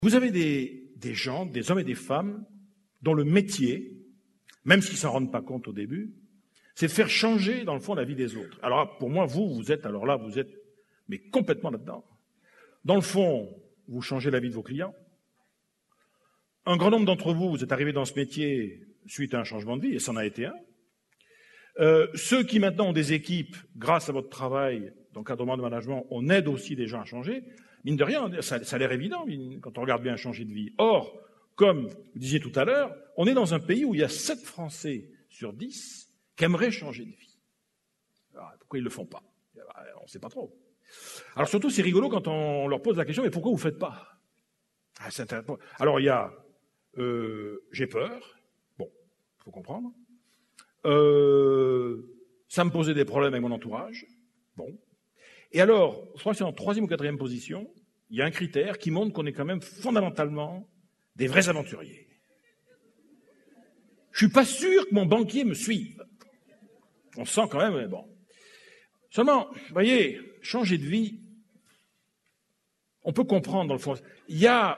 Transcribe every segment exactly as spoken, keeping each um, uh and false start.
Vous avez des, des gens, des hommes et des femmes, dont le métier, même s'ils ne s'en rendent pas compte au début, c'est de faire changer, dans le fond, la vie des autres. Alors, pour moi, vous, vous êtes, alors là, vous êtes, mais complètement là-dedans. Dans le fond, vous changez la vie de vos clients. Un grand nombre d'entre vous, vous êtes arrivés dans ce métier suite à un changement de vie, et c'en a été un. Euh, ceux qui maintenant ont des équipes, grâce à votre travail d'encadrement de management, on aide aussi des gens à changer. Mine de rien, ça, ça a l'air évident quand on regarde bien changer de vie. Or, comme vous disiez tout à l'heure, on est dans un pays où il y a sept Français sur dix qui aimeraient changer de vie. Alors, pourquoi ils ne le font pas? On ne sait pas trop. Alors surtout, c'est rigolo quand on leur pose la question, mais pourquoi vous ne faites pas? Ah, c'est intéressant. Alors il y a, euh, j'ai peur, bon, il faut comprendre. Euh, ça me posait des problèmes avec mon entourage, bon. Et alors, je crois que c'est en troisième ou quatrième position, il y a un critère qui montre qu'on est quand même fondamentalement des vrais aventuriers. Je suis pas sûr que mon banquier me suive. On sent quand même, mais bon. Seulement, vous voyez, changer de vie, on peut comprendre dans le fond. Il y a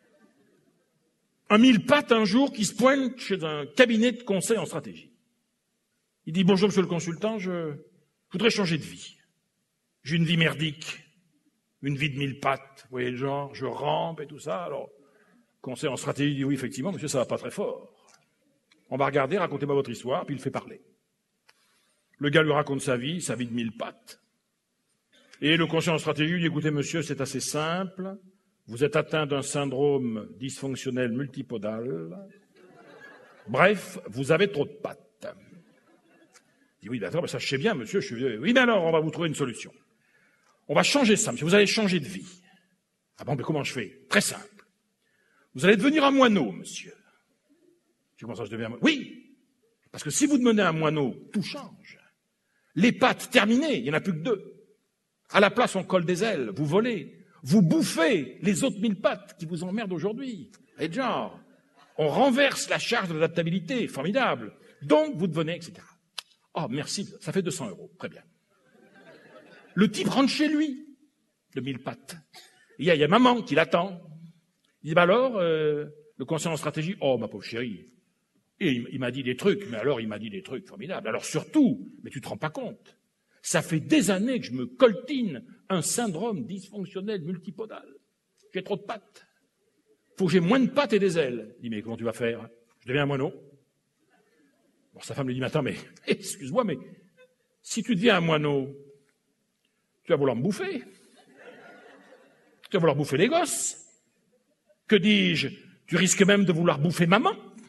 un mille pattes un jour qui se pointe chez un cabinet de conseil en stratégie. Il dit « Bonjour, monsieur le consultant, je, je voudrais changer de vie. J'ai une vie merdique, une vie de mille pattes, vous voyez le genre, je rampe et tout ça. » Alors, le conseil en stratégie dit « Oui, effectivement, monsieur, ça va pas très fort. On va regarder, racontez-moi votre histoire, puis il fait parler. » Le gars lui raconte sa vie, sa vie de mille pattes. Et le conseiller en stratégie lui dit « Écoutez, monsieur, c'est assez simple. Vous êtes atteint d'un syndrome dysfonctionnel multipodal. Bref, vous avez trop de pattes. » Il dit « Oui, d'accord, mais ça je sais bien, monsieur. Je suis... Oui, mais alors, on va vous trouver une solution. On va changer ça, monsieur. Vous allez changer de vie. » « Ah bon, mais comment je fais? Très simple. Vous allez devenir un moineau, monsieur. » « Comment ça, je deviens un moineau? » « Oui, parce que si vous devenez un moineau, tout change. Les pattes, terminées, il n'y en a plus que deux. À la place, on colle des ailes, vous volez, vous bouffez les autres mille pattes qui vous emmerdent aujourd'hui. Et genre, on renverse la charge de l'adaptabilité, formidable. Donc, vous devenez, et cetera. Oh, merci, ça fait deux cents euros, très bien. Le type rentre chez lui, de mille pattes. Il y a, il y a maman qui l'attend. Il dit, bah alors, euh, le conseiller en stratégie, oh, ma pauvre chérie. Et il, il m'a dit des trucs, mais alors il m'a dit des trucs formidables. Alors surtout, mais tu te rends pas compte, ça fait des années que je me coltine un syndrome dysfonctionnel multipodal. J'ai trop de pattes. Faut que j'ai moins de pattes et des ailes. Il dit, mais comment tu vas faire? Je deviens un moineau. Bon, sa femme lui dit, mais attends, mais excuse-moi, mais si tu deviens un moineau, tu vas vouloir me bouffer. Tu vas vouloir bouffer les gosses. Que dis-je? Tu risques même de vouloir bouffer maman.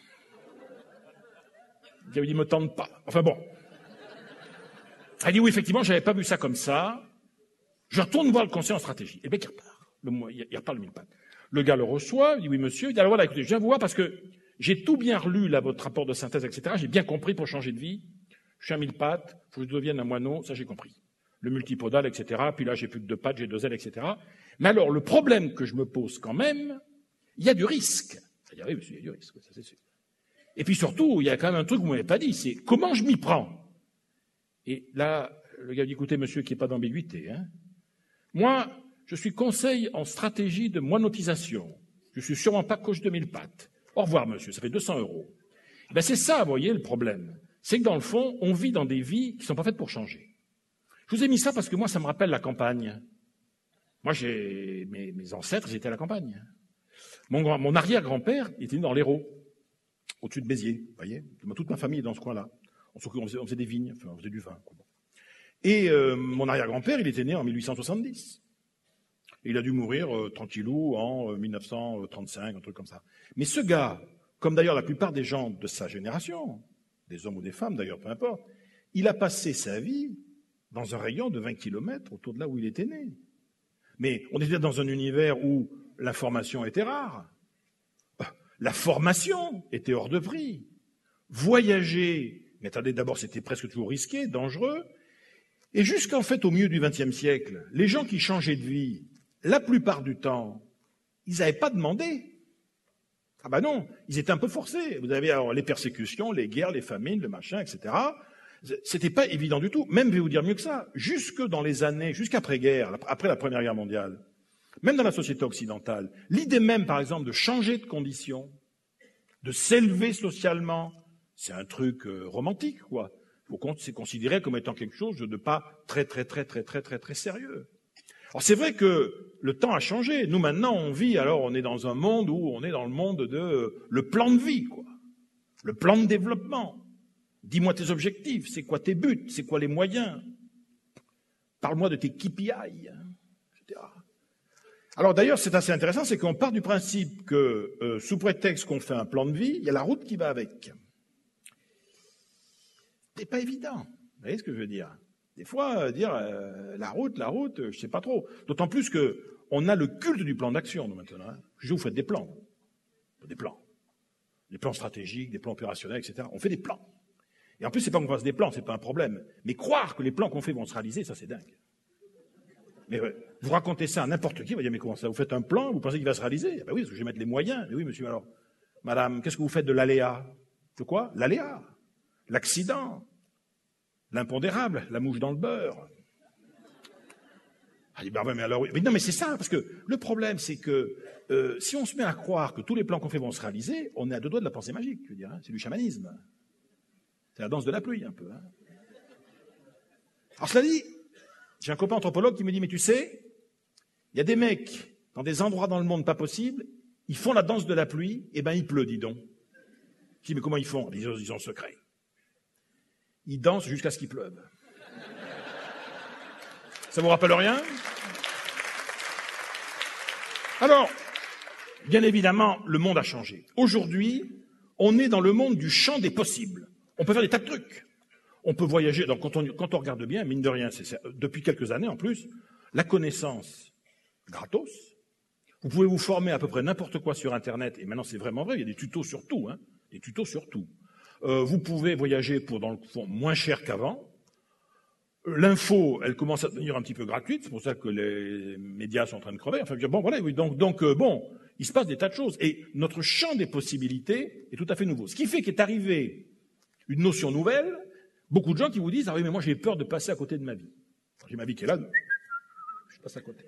Il avait dit, me tente pas. Enfin bon. Elle dit, oui, effectivement, j'avais pas vu ça comme ça. Je retourne voir le conseiller en stratégie. Et bien, il repart. Le, il repart le mille pattes. Le gars le reçoit, il dit, oui, monsieur. Il dit, alors voilà, écoutez, je viens vous voir parce que j'ai tout bien relu, là, votre rapport de synthèse, et cetera. J'ai bien compris pour changer de vie. Je suis un mille pattes, faut que je devienne un moineau, ça j'ai compris. Le multipodal, et cetera. Puis là, j'ai plus que deux pattes, j'ai deux ailes, et cetera. Mais alors, le problème que je me pose quand même, il y a du risque. C'est-à-dire, oui, monsieur, il y a du risque, ça c'est sûr. Et puis surtout, il y a quand même un truc que vous m'avez pas dit, c'est comment je m'y prends. Et là, le gars dit, écoutez, monsieur, qu'il n'y ait pas d'ambiguïté, hein. Moi, je suis conseil en stratégie de moineautisation. Je suis sûrement pas coach de mille pattes. Au revoir, monsieur, ça fait deux cents euros. Et ben, c'est ça, vous voyez, le problème. C'est que dans le fond, on vit dans des vies qui sont pas faites pour changer. Je vous ai mis ça parce que moi, ça me rappelle la campagne. Moi, j'ai, mes, mes ancêtres, ils étaient à la campagne. Mon, grand, mon arrière-grand-père était né dans l'Hérault, au-dessus de Béziers, vous voyez. Toute ma famille est dans ce coin-là. On, on, faisait, on faisait des vignes, enfin, on faisait du vin. Et euh, mon arrière-grand-père, il était né en mille huit cent soixante-dix. Et il a dû mourir euh, tranquillou en euh, mille neuf cent trente-cinq, un truc comme ça. Mais ce gars, comme d'ailleurs la plupart des gens de sa génération, des hommes ou des femmes d'ailleurs, peu importe, il a passé sa vie dans un rayon de vingt kilomètres autour de là où il était né. Mais on était dans un univers où l'information était rare. La formation était hors de prix. Voyager, mais attendez, d'abord, c'était presque toujours risqué, dangereux. Et jusqu'en fait, au milieu du vingtième siècle, les gens qui changeaient de vie, la plupart du temps, ils n'avaient pas demandé. Ah ben non, ils étaient un peu forcés. Vous avez alors les persécutions, les guerres, les famines, le machin, et cetera. C'était pas évident du tout. Même, je vais vous dire mieux que ça, jusque dans les années, jusqu'après-guerre, après la Première Guerre mondiale, Même dans la société occidentale, l'idée même, par exemple, de changer de condition, de s'élever socialement, c'est un truc euh, romantique, quoi. C'est considéré comme étant quelque chose de pas très, très, très, très, très, très, très sérieux. Alors c'est vrai que le temps a changé. Nous, maintenant, on vit, alors on est dans un monde où on est dans le monde de euh, le plan de vie, quoi. Le plan de développement. Dis-moi tes objectifs, c'est quoi tes buts, c'est quoi les moyens. Parle-moi de tes K P I, et cetera. Alors d'ailleurs, c'est assez intéressant, c'est qu'on part du principe que, euh, sous prétexte qu'on fait un plan de vie, il y a la route qui va avec. C'est pas évident. Vous voyez ce que je veux dire? Des fois, euh, dire euh, la route, la route, euh, je sais pas trop. D'autant plus que on a le culte du plan d'action, nous, maintenant. Hein. Je vous faites des plans. Des plans. Des plans stratégiques, des plans opérationnels, et cetera. On fait des plans. Et en plus, c'est pas qu'on fasse des plans, c'est pas un problème. Mais croire que les plans qu'on fait vont se réaliser, ça c'est dingue. Mais euh, vous racontez ça à n'importe qui, il va dire, mais comment ça? Vous faites un plan, vous pensez qu'il va se réaliser? Ah ben oui, parce que je vais mettre les moyens. Mais oui, monsieur, alors, madame, qu'est-ce que vous faites de l'aléa? De quoi? L'aléa. L'accident. L'impondérable, la mouche dans le beurre. Ah, ben, mais alors, mais non, mais c'est ça, parce que le problème, c'est que euh, si on se met à croire que tous les plans qu'on fait vont se réaliser, on est à deux doigts de la pensée magique, je veux dire, hein, c'est du chamanisme. C'est la danse de la pluie, un peu. Hein. Alors, cela dit, j'ai un copain anthropologue qui me dit, mais tu sais, il y a des mecs dans des endroits dans le monde pas possibles, ils font la danse de la pluie, et ben il pleut, dis donc. Je dis, mais comment ils font? Ils ont, ils ont secret. Ils dansent jusqu'à ce qu'il pleuve. Ça vous rappelle rien? Alors, bien évidemment, le monde a changé. Aujourd'hui, on est dans le monde du champ des possibles. On peut faire des tas de trucs. On peut voyager. Donc, quand on, quand on regarde bien, mine de rien, c'est, c'est, depuis quelques années en plus, la connaissance gratos. Vous pouvez vous former à peu près n'importe quoi sur Internet. Et maintenant, c'est vraiment vrai. Il y a des tutos sur tout. Hein, des tutos sur tout. Euh, vous pouvez voyager pour, dans le fond, moins cher qu'avant. L'info, elle commence à devenir un petit peu gratuite. C'est pour ça que les médias sont en train de crever. Enfin, bon, voilà, oui. Donc, donc euh, bon, il se passe des tas de choses. Et notre champ des possibilités est tout à fait nouveau. Ce qui fait qu'est arrivé une notion nouvelle. Beaucoup de gens qui vous disent, ah oui, mais moi j'ai peur de passer à côté de ma vie. J'ai ma vie qui est là, je passe à côté.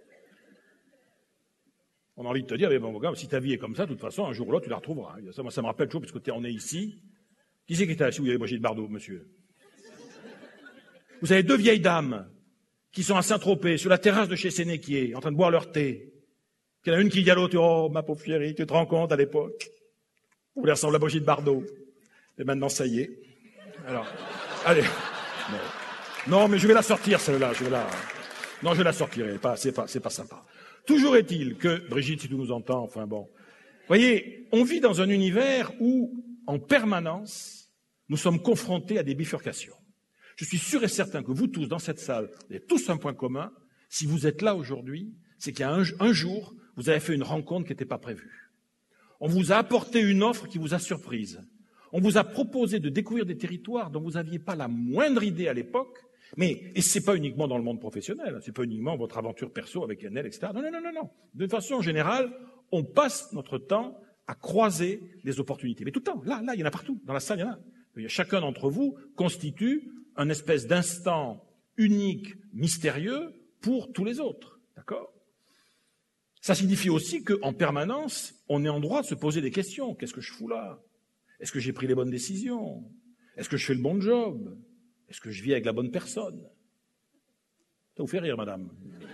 On a envie de te dire, mais bon, gars, si ta vie est comme ça, de toute façon, un jour ou l'autre, tu la retrouveras. Ça, moi, ça me rappelle toujours, parce que on est ici. Qui c'est qui était assis? Vous avez Brigitte Bardot, monsieur. Vous avez deux vieilles dames qui sont à Saint-Tropez, sur la terrasse de chez Sénéquier, en train de boire leur thé. Il y en a une qui dit à l'autre, oh, ma pauvre chérie, tu te rends compte à l'époque? Vous voulez ressembler à Brigitte Bardot. Et maintenant, ça y est. Alors, allez. Non. non, mais je vais la sortir, celle-là. Je vais la... Non, je la sortirai. Pas, c'est pas, c'est pas sympa. Toujours est-il que, Brigitte, si tu nous entends, enfin bon. Vous voyez, on vit dans un univers où, en permanence, nous sommes confrontés à des bifurcations. Je suis sûr et certain que vous tous, dans cette salle, vous avez tous un point commun. Si vous êtes là aujourd'hui, c'est qu'il y a un, un jour, vous avez fait une rencontre qui n'était pas prévue. On vous a apporté une offre qui vous a surprise. On vous a proposé de découvrir des territoires dont vous n'aviez pas la moindre idée à l'époque, mais, et c'est pas uniquement dans le monde professionnel, c'est pas uniquement votre aventure perso avec N L, et cetera. Non, non, non, non, non. De façon générale, on passe notre temps à croiser les opportunités. Mais tout le temps, là, là, il y en a partout. Dans la salle, il y en a. Chacun d'entre vous constitue un espèce d'instant unique, mystérieux pour tous les autres. D'accord? Ça signifie aussi qu'en permanence, on est en droit de se poser des questions. Qu'est-ce que je fous là? Est-ce que j'ai pris les bonnes décisions? Est-ce que je fais le bon job? Est-ce que je vis avec la bonne personne? Ça vous fait rire, madame?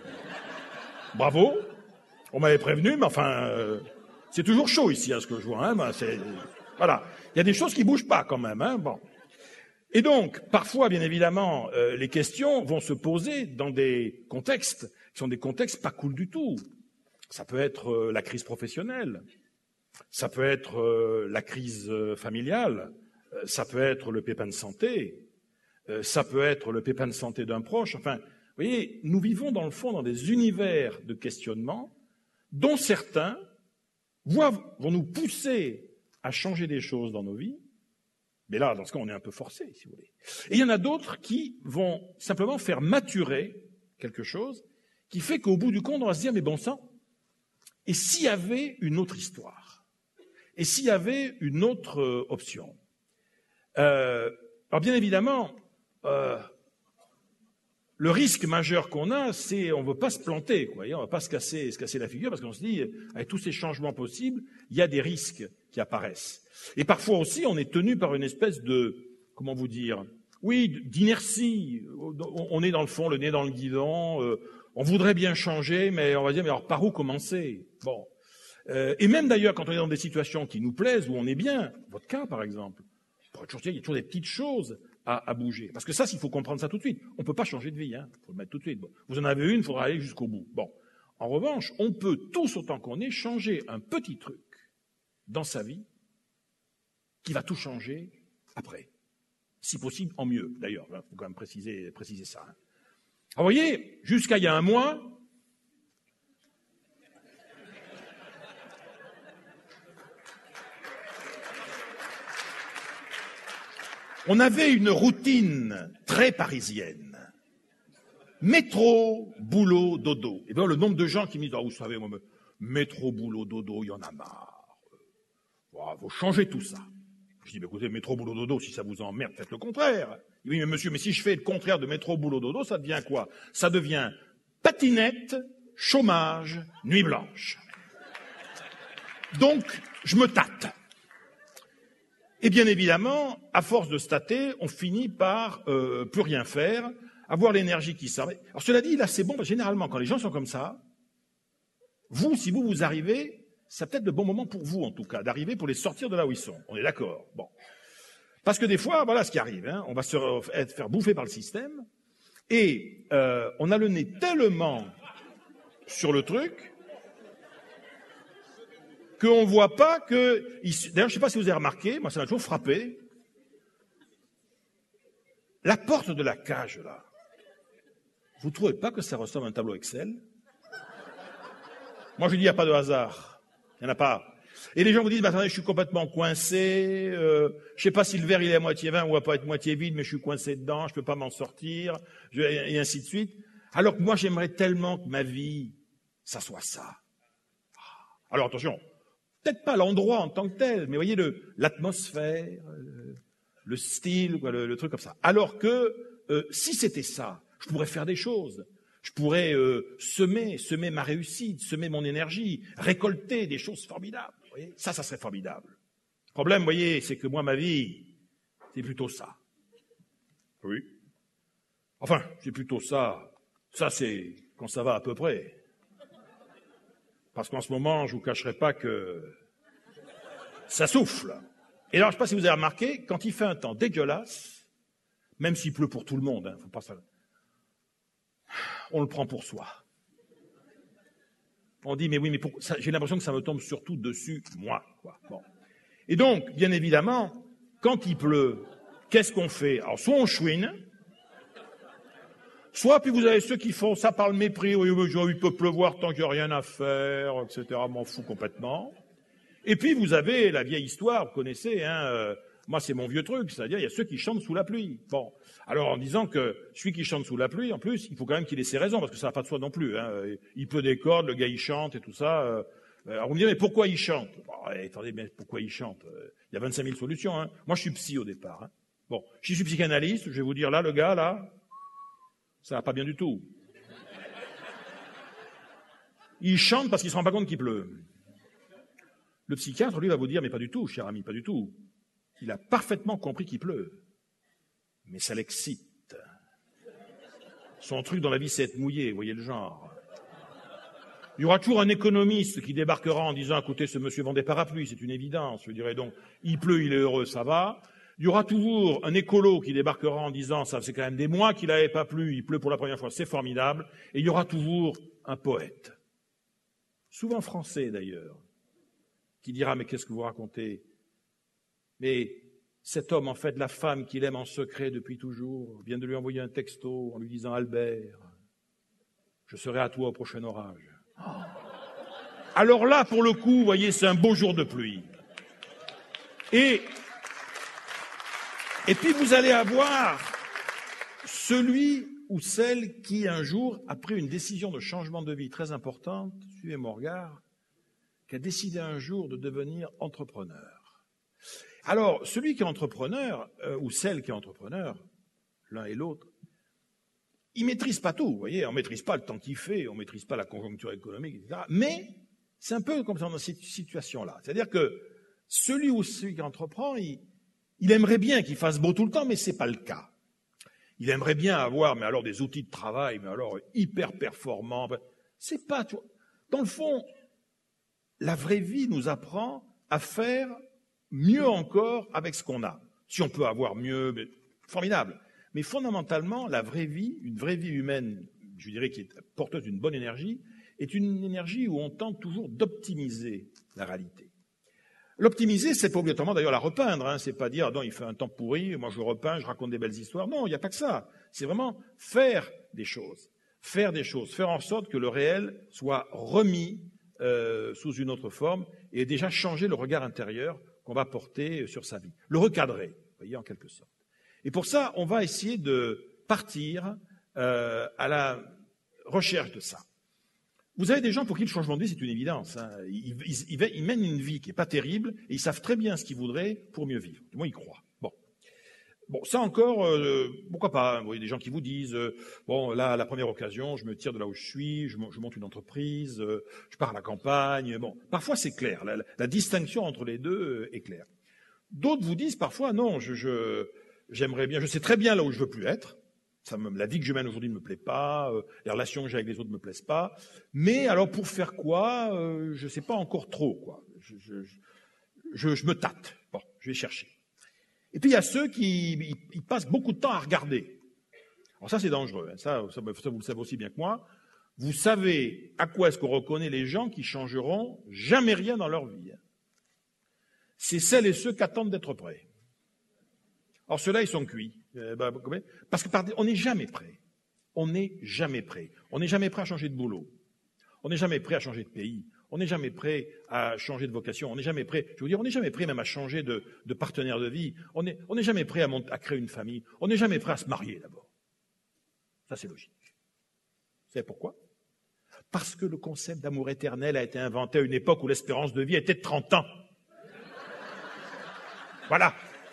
Bravo. On m'avait prévenu, mais enfin, euh, c'est toujours chaud ici, à ce que je vois. Hein, ben c'est, voilà. Il y a des choses qui bougent pas quand même. Hein, bon. Et donc, parfois, bien évidemment, euh, les questions vont se poser dans des contextes qui sont des contextes pas cool du tout. Ça peut être euh, la crise professionnelle. Ça peut être euh, la crise euh, familiale, euh, ça peut être le pépin de santé, euh, ça peut être le pépin de santé d'un proche. Enfin, vous voyez, nous vivons dans le fond dans des univers de questionnement dont certains vont, vont nous pousser à changer des choses dans nos vies. Mais là, dans ce cas, on est un peu forcé, si vous voulez. Et il y en a d'autres qui vont simplement faire maturer quelque chose qui fait qu'au bout du compte, on va se dire, mais bon sang, et s'il y avait une autre histoire? Et s'il y avait une autre euh, option? euh, Alors bien évidemment, euh, le risque majeur qu'on a, c'est on ne veut pas se planter, quoi. On ne va pas se casser, se casser la figure, parce qu'on se dit, avec tous ces changements possibles, il y a des risques qui apparaissent. Et parfois aussi, on est tenu par une espèce de, comment vous dire, oui, d'inertie. On est dans le fond, le nez dans le guidon, euh, on voudrait bien changer, mais on va dire, mais alors par où commencer? Bon. Euh, et même d'ailleurs, quand on est dans des situations qui nous plaisent, où on est bien, votre cas par exemple, il y a toujours des petites choses à, à bouger. Parce que ça, il faut comprendre ça tout de suite. On ne peut pas changer de vie, il hein, faut le mettre tout de suite. Bon. Vous en avez une, il faudra aller jusqu'au bout. Bon. En revanche, on peut tous autant qu'on est changer un petit truc dans sa vie qui va tout changer après. Si possible, en mieux, d'ailleurs. Il faut quand même préciser, préciser ça. Hein. Alors, vous voyez, jusqu'à il y a un mois, on avait une routine très parisienne. Métro, boulot, dodo. Et bien, le nombre de gens qui me disent, ah, vous savez, moi, métro, boulot, dodo, il y en a marre. Il faut changer tout ça. Je dis, bah, écoutez, métro, boulot, dodo, si ça vous emmerde, faites le contraire. Il dit, mais monsieur, mais si je fais le contraire de métro, boulot, dodo, ça devient quoi? Ça devient patinette, chômage, nuit blanche. Donc, je me tâte. Et bien évidemment, à force de se tâter, on finit par euh, plus rien faire, avoir l'énergie qui sort. Alors cela dit, là c'est bon, parce que généralement, quand les gens sont comme ça, vous, si vous vous arrivez, c'est peut-être le bon moment pour vous, en tout cas, d'arriver pour les sortir de là où ils sont. On est d'accord. Bon. Parce que des fois, voilà ce qui arrive. Hein, on va se être, faire bouffer par le système et euh, on a le nez tellement sur le truc qu'on ne voit pas que... D'ailleurs, je ne sais pas si vous avez remarqué, moi ça m'a toujours frappé, la porte de la cage, là, vous ne trouvez pas que ça ressemble à un tableau Excel? Moi, je dis, il n'y a pas de hasard. Il n'y en a pas. Et les gens vous disent, bah, attendez, je suis complètement coincé, euh, je ne sais pas si le verre il est à moitié plein ou à pas être moitié vide, mais je suis coincé dedans, je ne peux pas m'en sortir, je, et ainsi de suite. Alors que moi, j'aimerais tellement que ma vie, ça soit ça. Alors attention, peut-être pas l'endroit en tant que tel, mais voyez le, l'atmosphère, le, le style, quoi, le, le truc comme ça. Alors que euh, si c'était ça, je pourrais faire des choses. Je pourrais euh, semer, semer ma réussite, semer mon énergie, récolter des choses formidables. Vous voyez, ça, ça serait formidable. Le problème, vous voyez, c'est que moi, ma vie, c'est plutôt ça. Oui. Enfin, c'est plutôt ça. Ça, c'est quand ça va à peu près. Parce qu'en ce moment, je ne vous cacherai pas que ça souffle. Et alors, je ne sais pas si vous avez remarqué, quand il fait un temps dégueulasse, même s'il pleut pour tout le monde, hein, faut pas ça... on le prend pour soi. On dit, mais oui, mais pour... ça, j'ai l'impression que ça me tombe surtout dessus, moi. Quoi. Bon. Et donc, bien évidemment, quand il pleut, qu'est-ce qu'on fait? Alors, soit on chouine, soit, puis vous avez ceux qui font ça par le mépris, oui, oui, il peut pleuvoir tant qu'il n'y a rien à faire, et cetera, m'en fous complètement. Et puis, vous avez la vieille histoire, vous connaissez, hein, euh, moi, c'est mon vieux truc, c'est-à-dire, il y a ceux qui chantent sous la pluie. Bon. Alors, en disant que celui qui chante sous la pluie, en plus, il faut quand même qu'il ait ses raisons, parce que ça n'a pas de soi non plus. Hein. Il pleut des cordes, le gars, il chante et tout ça. Euh, alors, vous me direz, mais pourquoi il chante? Bon, attendez, mais pourquoi il chante? Il y a vingt-cinq mille solutions. Hein. Moi, je suis psy au départ. Hein. Bon, je suis psychanalyste, je vais vous dire, là, le gars, là, ça va pas bien du tout. Il chante parce qu'il se rend pas compte qu'il pleut. Le psychiatre, lui, va vous dire, mais pas du tout, cher ami, pas du tout. Il a parfaitement compris qu'il pleut. Mais ça l'excite. Son truc dans la vie, c'est être mouillé, vous voyez le genre. Il y aura toujours un économiste qui débarquera en disant, écoutez, ce monsieur vend des parapluies, c'est une évidence. Je dirais donc, il pleut, il est heureux, ça va. Il y aura toujours un écolo qui débarquera en disant, ça c'est quand même des mois qu'il n'avait pas plu, il pleut pour la première fois, c'est formidable. Et il y aura toujours un poète, souvent français d'ailleurs, qui dira, mais qu'est-ce que vous racontez? Mais cet homme, en fait, la femme qu'il aime en secret depuis toujours, vient de lui envoyer un texto en lui disant, Albert, je serai à toi au prochain orage. Alors là, pour le coup, vous voyez, c'est un beau jour de pluie. Et, et puis vous allez avoir celui ou celle qui, un jour, a pris une décision de changement de vie très importante, suivez mon regard, qui a décidé un jour de devenir entrepreneur. Alors, celui qui est entrepreneur, euh, ou celle qui est entrepreneur, l'un et l'autre, ils ne maîtrisent pas tout, vous voyez, on ne maîtrise pas le temps qu'il fait, on ne maîtrise pas la conjoncture économique, et cetera. Mais c'est un peu comme ça dans cette situation-là. C'est-à-dire que celui ou celui qui entreprend, il, il aimerait bien qu'il fasse beau tout le temps, mais ce n'est pas le cas. Il aimerait bien avoir, mais alors des outils de travail, mais alors hyper performants. C'est pas, tu vois. Dans le fond, la vraie vie nous apprend à faire mieux encore avec ce qu'on a. Si on peut avoir mieux, mais, formidable. Mais fondamentalement, la vraie vie, une vraie vie humaine, je dirais qui est porteuse d'une bonne énergie, est une énergie où on tente toujours d'optimiser la réalité. L'optimiser, c'est pas obligatoirement d'ailleurs la repeindre, hein. C'est pas dire non, il fait un temps pourri, moi je repeins, je raconte des belles histoires. Non, il n'y a pas que ça. C'est vraiment faire des choses, faire des choses, faire en sorte que le réel soit remis euh, sous une autre forme et déjà changer le regard intérieur qu'on va porter sur sa vie, le recadrer, vous voyez, en quelque sorte. Et pour ça, on va essayer de partir euh, à la recherche de ça. Vous avez des gens pour qui le changement de vie, c'est une évidence. Hein. Ils, ils, ils mènent une vie qui n'est pas terrible et ils savent très bien ce qu'ils voudraient pour mieux vivre. Du moins, ils croient. Bon, bon ça encore, euh, pourquoi pas. Vous voyez des gens qui vous disent, euh, bon, là, à la première occasion, je me tire de là où je suis, je, je monte une entreprise, euh, je pars à la campagne. Bon, parfois, c'est clair. La, la, la distinction entre les deux euh, est claire. D'autres vous disent parfois, non, je, je, j'aimerais bien, je sais très bien là où je veux plus être. Ça me, la vie que je mène aujourd'hui ne me plaît pas, euh, les relations que j'ai avec les autres ne me plaisent pas. Mais alors pour faire quoi, euh, je ne sais pas encore trop. Quoi. Je, je, je, je me tâte. Bon, je vais chercher. Et puis il y a ceux qui ils, ils passent beaucoup de temps à regarder. Alors ça c'est dangereux. Hein. Ça, ça, ça vous le savez aussi bien que moi. Vous savez à quoi est-ce qu'on reconnaît les gens qui changeront jamais rien dans leur vie. C'est celles et ceux qui attendent d'être prêts. Alors ceux-là, ils sont cuits. Euh, bah, parce qu'on n'est jamais prêt. On n'est jamais prêt. On n'est jamais prêt à changer de boulot. On n'est jamais prêt à changer de pays. On n'est jamais prêt à changer de vocation. On n'est jamais prêt, je veux dire, on n'est jamais prêt même à changer de, de partenaire de vie. On n'est on n'est jamais prêt à, monter, à créer une famille. On n'est jamais prêt à se marier d'abord. Ça, c'est logique. Vous savez pourquoi? Parce que le concept d'amour éternel a été inventé à une époque où l'espérance de vie était de trente ans. Voilà.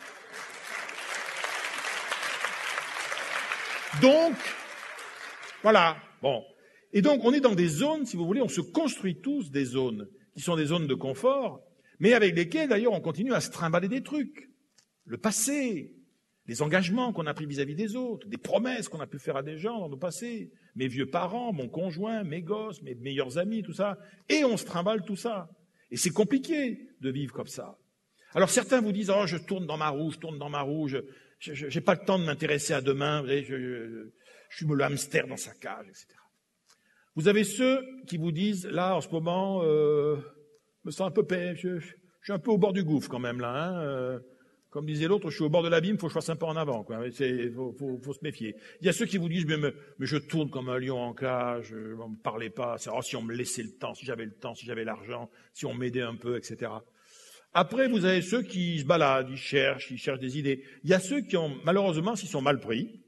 Donc, voilà, bon. Et donc, on est dans des zones, si vous voulez, on se construit tous des zones qui sont des zones de confort, mais avec lesquelles, d'ailleurs, on continue à se trimballer des trucs. Le passé, les engagements qu'on a pris vis-à-vis des autres, des promesses qu'on a pu faire à des gens dans nos passés, mes vieux parents, mon conjoint, mes gosses, mes meilleurs amis, tout ça. Et on se trimballe tout ça. Et c'est compliqué de vivre comme ça. Alors, certains vous disent, oh, je tourne dans ma roue, je tourne dans ma roue, je... Je n'ai pas le temps de m'intéresser à demain, vous voyez, je, je, je suis le hamster dans sa cage, et cetera. Vous avez ceux qui vous disent, là, en ce moment, euh, je me sens un peu, je, je suis un peu au bord du gouffre quand même, là. Hein, euh, comme disait l'autre, je suis au bord de l'abîme, il faut que je fasse un pas en avant. Il faut, faut, faut se méfier. Il y a ceux qui vous disent, mais, mais, mais je tourne comme un lion en cage, ne me parlez pas, oh, si on me laissait le temps, si j'avais le temps, si j'avais l'argent, si on m'aidait un peu, et cetera. Après, vous avez ceux qui se baladent, ils cherchent, ils cherchent des idées. Il y a ceux qui ont, malheureusement, s'ils sont mal pris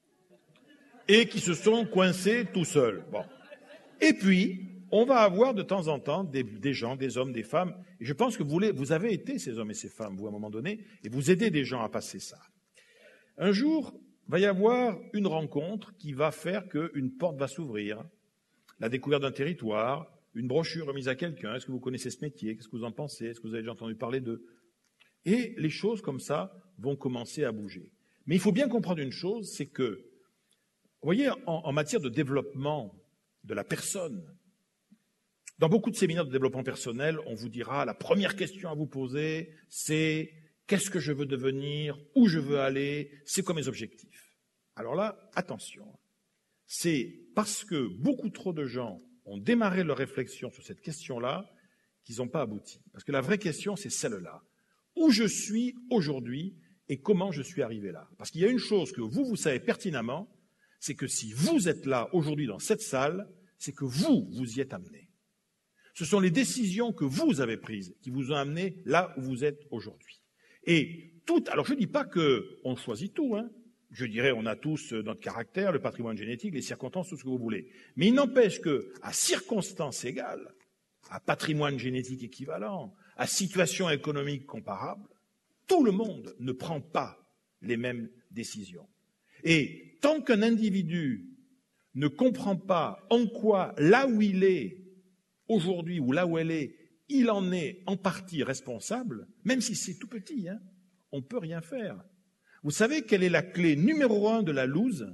et qui se sont coincés tout seuls. Bon. Et puis, on va avoir de temps en temps des, des gens, des hommes, des femmes. Et je pense que vous, les, vous avez été ces hommes et ces femmes, vous, à un moment donné, et vous aidez des gens à passer ça. Un jour, il va y avoir une rencontre qui va faire qu'une porte va s'ouvrir, la découverte d'un territoire, une brochure remise à quelqu'un, est-ce que vous connaissez ce métier, qu'est-ce que vous en pensez, est-ce que vous avez déjà entendu parler d'eux? Et les choses comme ça vont commencer à bouger. Mais il faut bien comprendre une chose, c'est que, vous voyez, en, en matière de développement de la personne, dans beaucoup de séminaires de développement personnel, on vous dira, la première question à vous poser, c'est qu'est-ce que je veux devenir, où je veux aller, c'est quoi mes objectifs? Alors là, attention, c'est parce que beaucoup trop de gens ont démarré leur réflexion sur cette question-là, qu'ils n'ont pas abouti. Parce que la vraie question, c'est celle-là. Où je suis aujourd'hui et comment je suis arrivé là. Parce qu'il y a une chose que vous, vous savez pertinemment, c'est que si vous êtes là aujourd'hui dans cette salle, c'est que vous, vous y êtes amené. Ce sont les décisions que vous avez prises qui vous ont amené là où vous êtes aujourd'hui. Et tout, alors je ne dis pas qu'on choisit tout, hein. Je dirais, on a tous notre caractère, le patrimoine génétique, les circonstances, tout ce que vous voulez. Mais il n'empêche que, à circonstances égales, à patrimoine génétique équivalent, à situation économique comparable, tout le monde ne prend pas les mêmes décisions. Et tant qu'un individu ne comprend pas en quoi, là où il est aujourd'hui, ou là où elle est, il en est en partie responsable, même si c'est tout petit, hein, on ne peut rien faire. Vous savez quelle est la clé numéro un de la loose?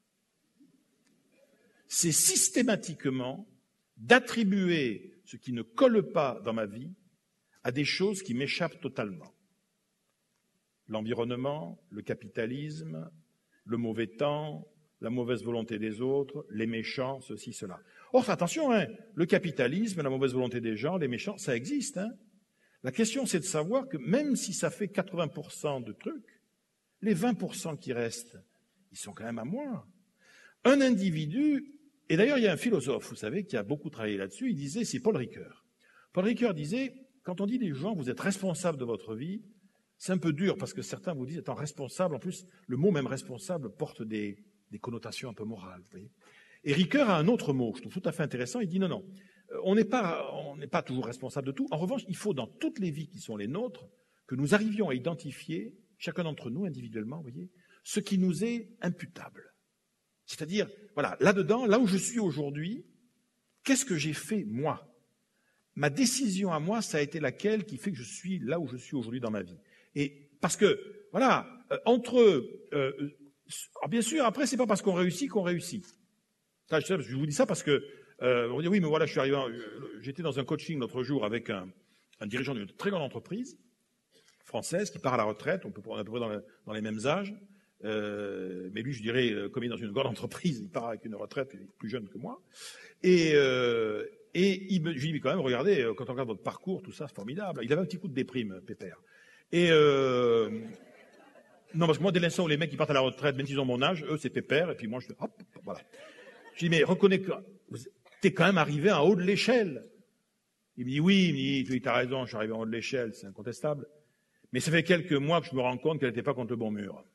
C'est systématiquement d'attribuer ce qui ne colle pas dans ma vie à des choses qui m'échappent totalement. L'environnement, le capitalisme, le mauvais temps, la mauvaise volonté des autres, les méchants, ceci, cela. Or, attention, hein, le capitalisme, la mauvaise volonté des gens, les méchants, ça existe. Hein. La question, c'est de savoir que même si ça fait quatre-vingts pour cent de trucs, les vingt pour cent qui restent, ils sont quand même à moi. Un individu, et d'ailleurs, il y a un philosophe, vous savez, qui a beaucoup travaillé là-dessus, il disait, c'est Paul Ricoeur. Paul Ricoeur disait, quand on dit des gens, vous êtes responsable de votre vie, c'est un peu dur parce que certains vous disent, étant responsable, en plus, le mot même responsable porte des, des connotations un peu morales. Vous voyez. Et Ricoeur a un autre mot, je trouve tout à fait intéressant, il dit, non, non, on n'est pas, on n'est pas toujours responsable de tout. En revanche, il faut, dans toutes les vies qui sont les nôtres, que nous arrivions à identifier, chacun d'entre nous, individuellement, vous voyez, ce qui nous est imputable. C'est-à-dire, voilà, là-dedans, là où je suis aujourd'hui, qu'est-ce que j'ai fait, moi? Ma décision à moi, ça a été laquelle qui fait que je suis là où je suis aujourd'hui dans ma vie. Et parce que, voilà, euh, entre... Euh, alors bien sûr, après, c'est pas parce qu'on réussit qu'on réussit. Ça, je, je vous dis ça parce que, euh, on dit, oui, mais voilà, je suis arrivé, en, j'étais dans un coaching l'autre jour avec un, un dirigeant d'une très grande entreprise française qui part à la retraite, on peut on est à peu près dans, le, dans les mêmes âges, euh, mais lui, je dirais, comme il est dans une grande entreprise, il part avec une retraite, il est plus jeune que moi, et... Euh, Et il me, je lui dis, mais quand même, regardez, quand on regarde votre parcours, tout ça, c'est formidable. Il avait un petit coup de déprime, Pépère. Et euh, non, parce que moi, dès l'instant où les mecs qui partent à la retraite, même s'ils ont mon âge, eux, c'est Pépère, et puis moi, je hop, voilà. Je lui dis, mais reconnais que t'es quand même arrivé en haut de l'échelle. Il me dit, oui, il me dit, tu as raison, je suis arrivé en haut de l'échelle, c'est incontestable. Mais ça fait quelques mois que je me rends compte qu'elle n'était pas contre le bon mur.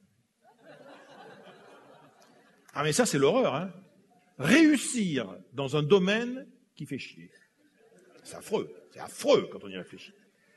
Ah, mais ça, c'est l'horreur, hein. Réussir dans un domaine qui fait chier. C'est affreux, c'est affreux quand on y réfléchit.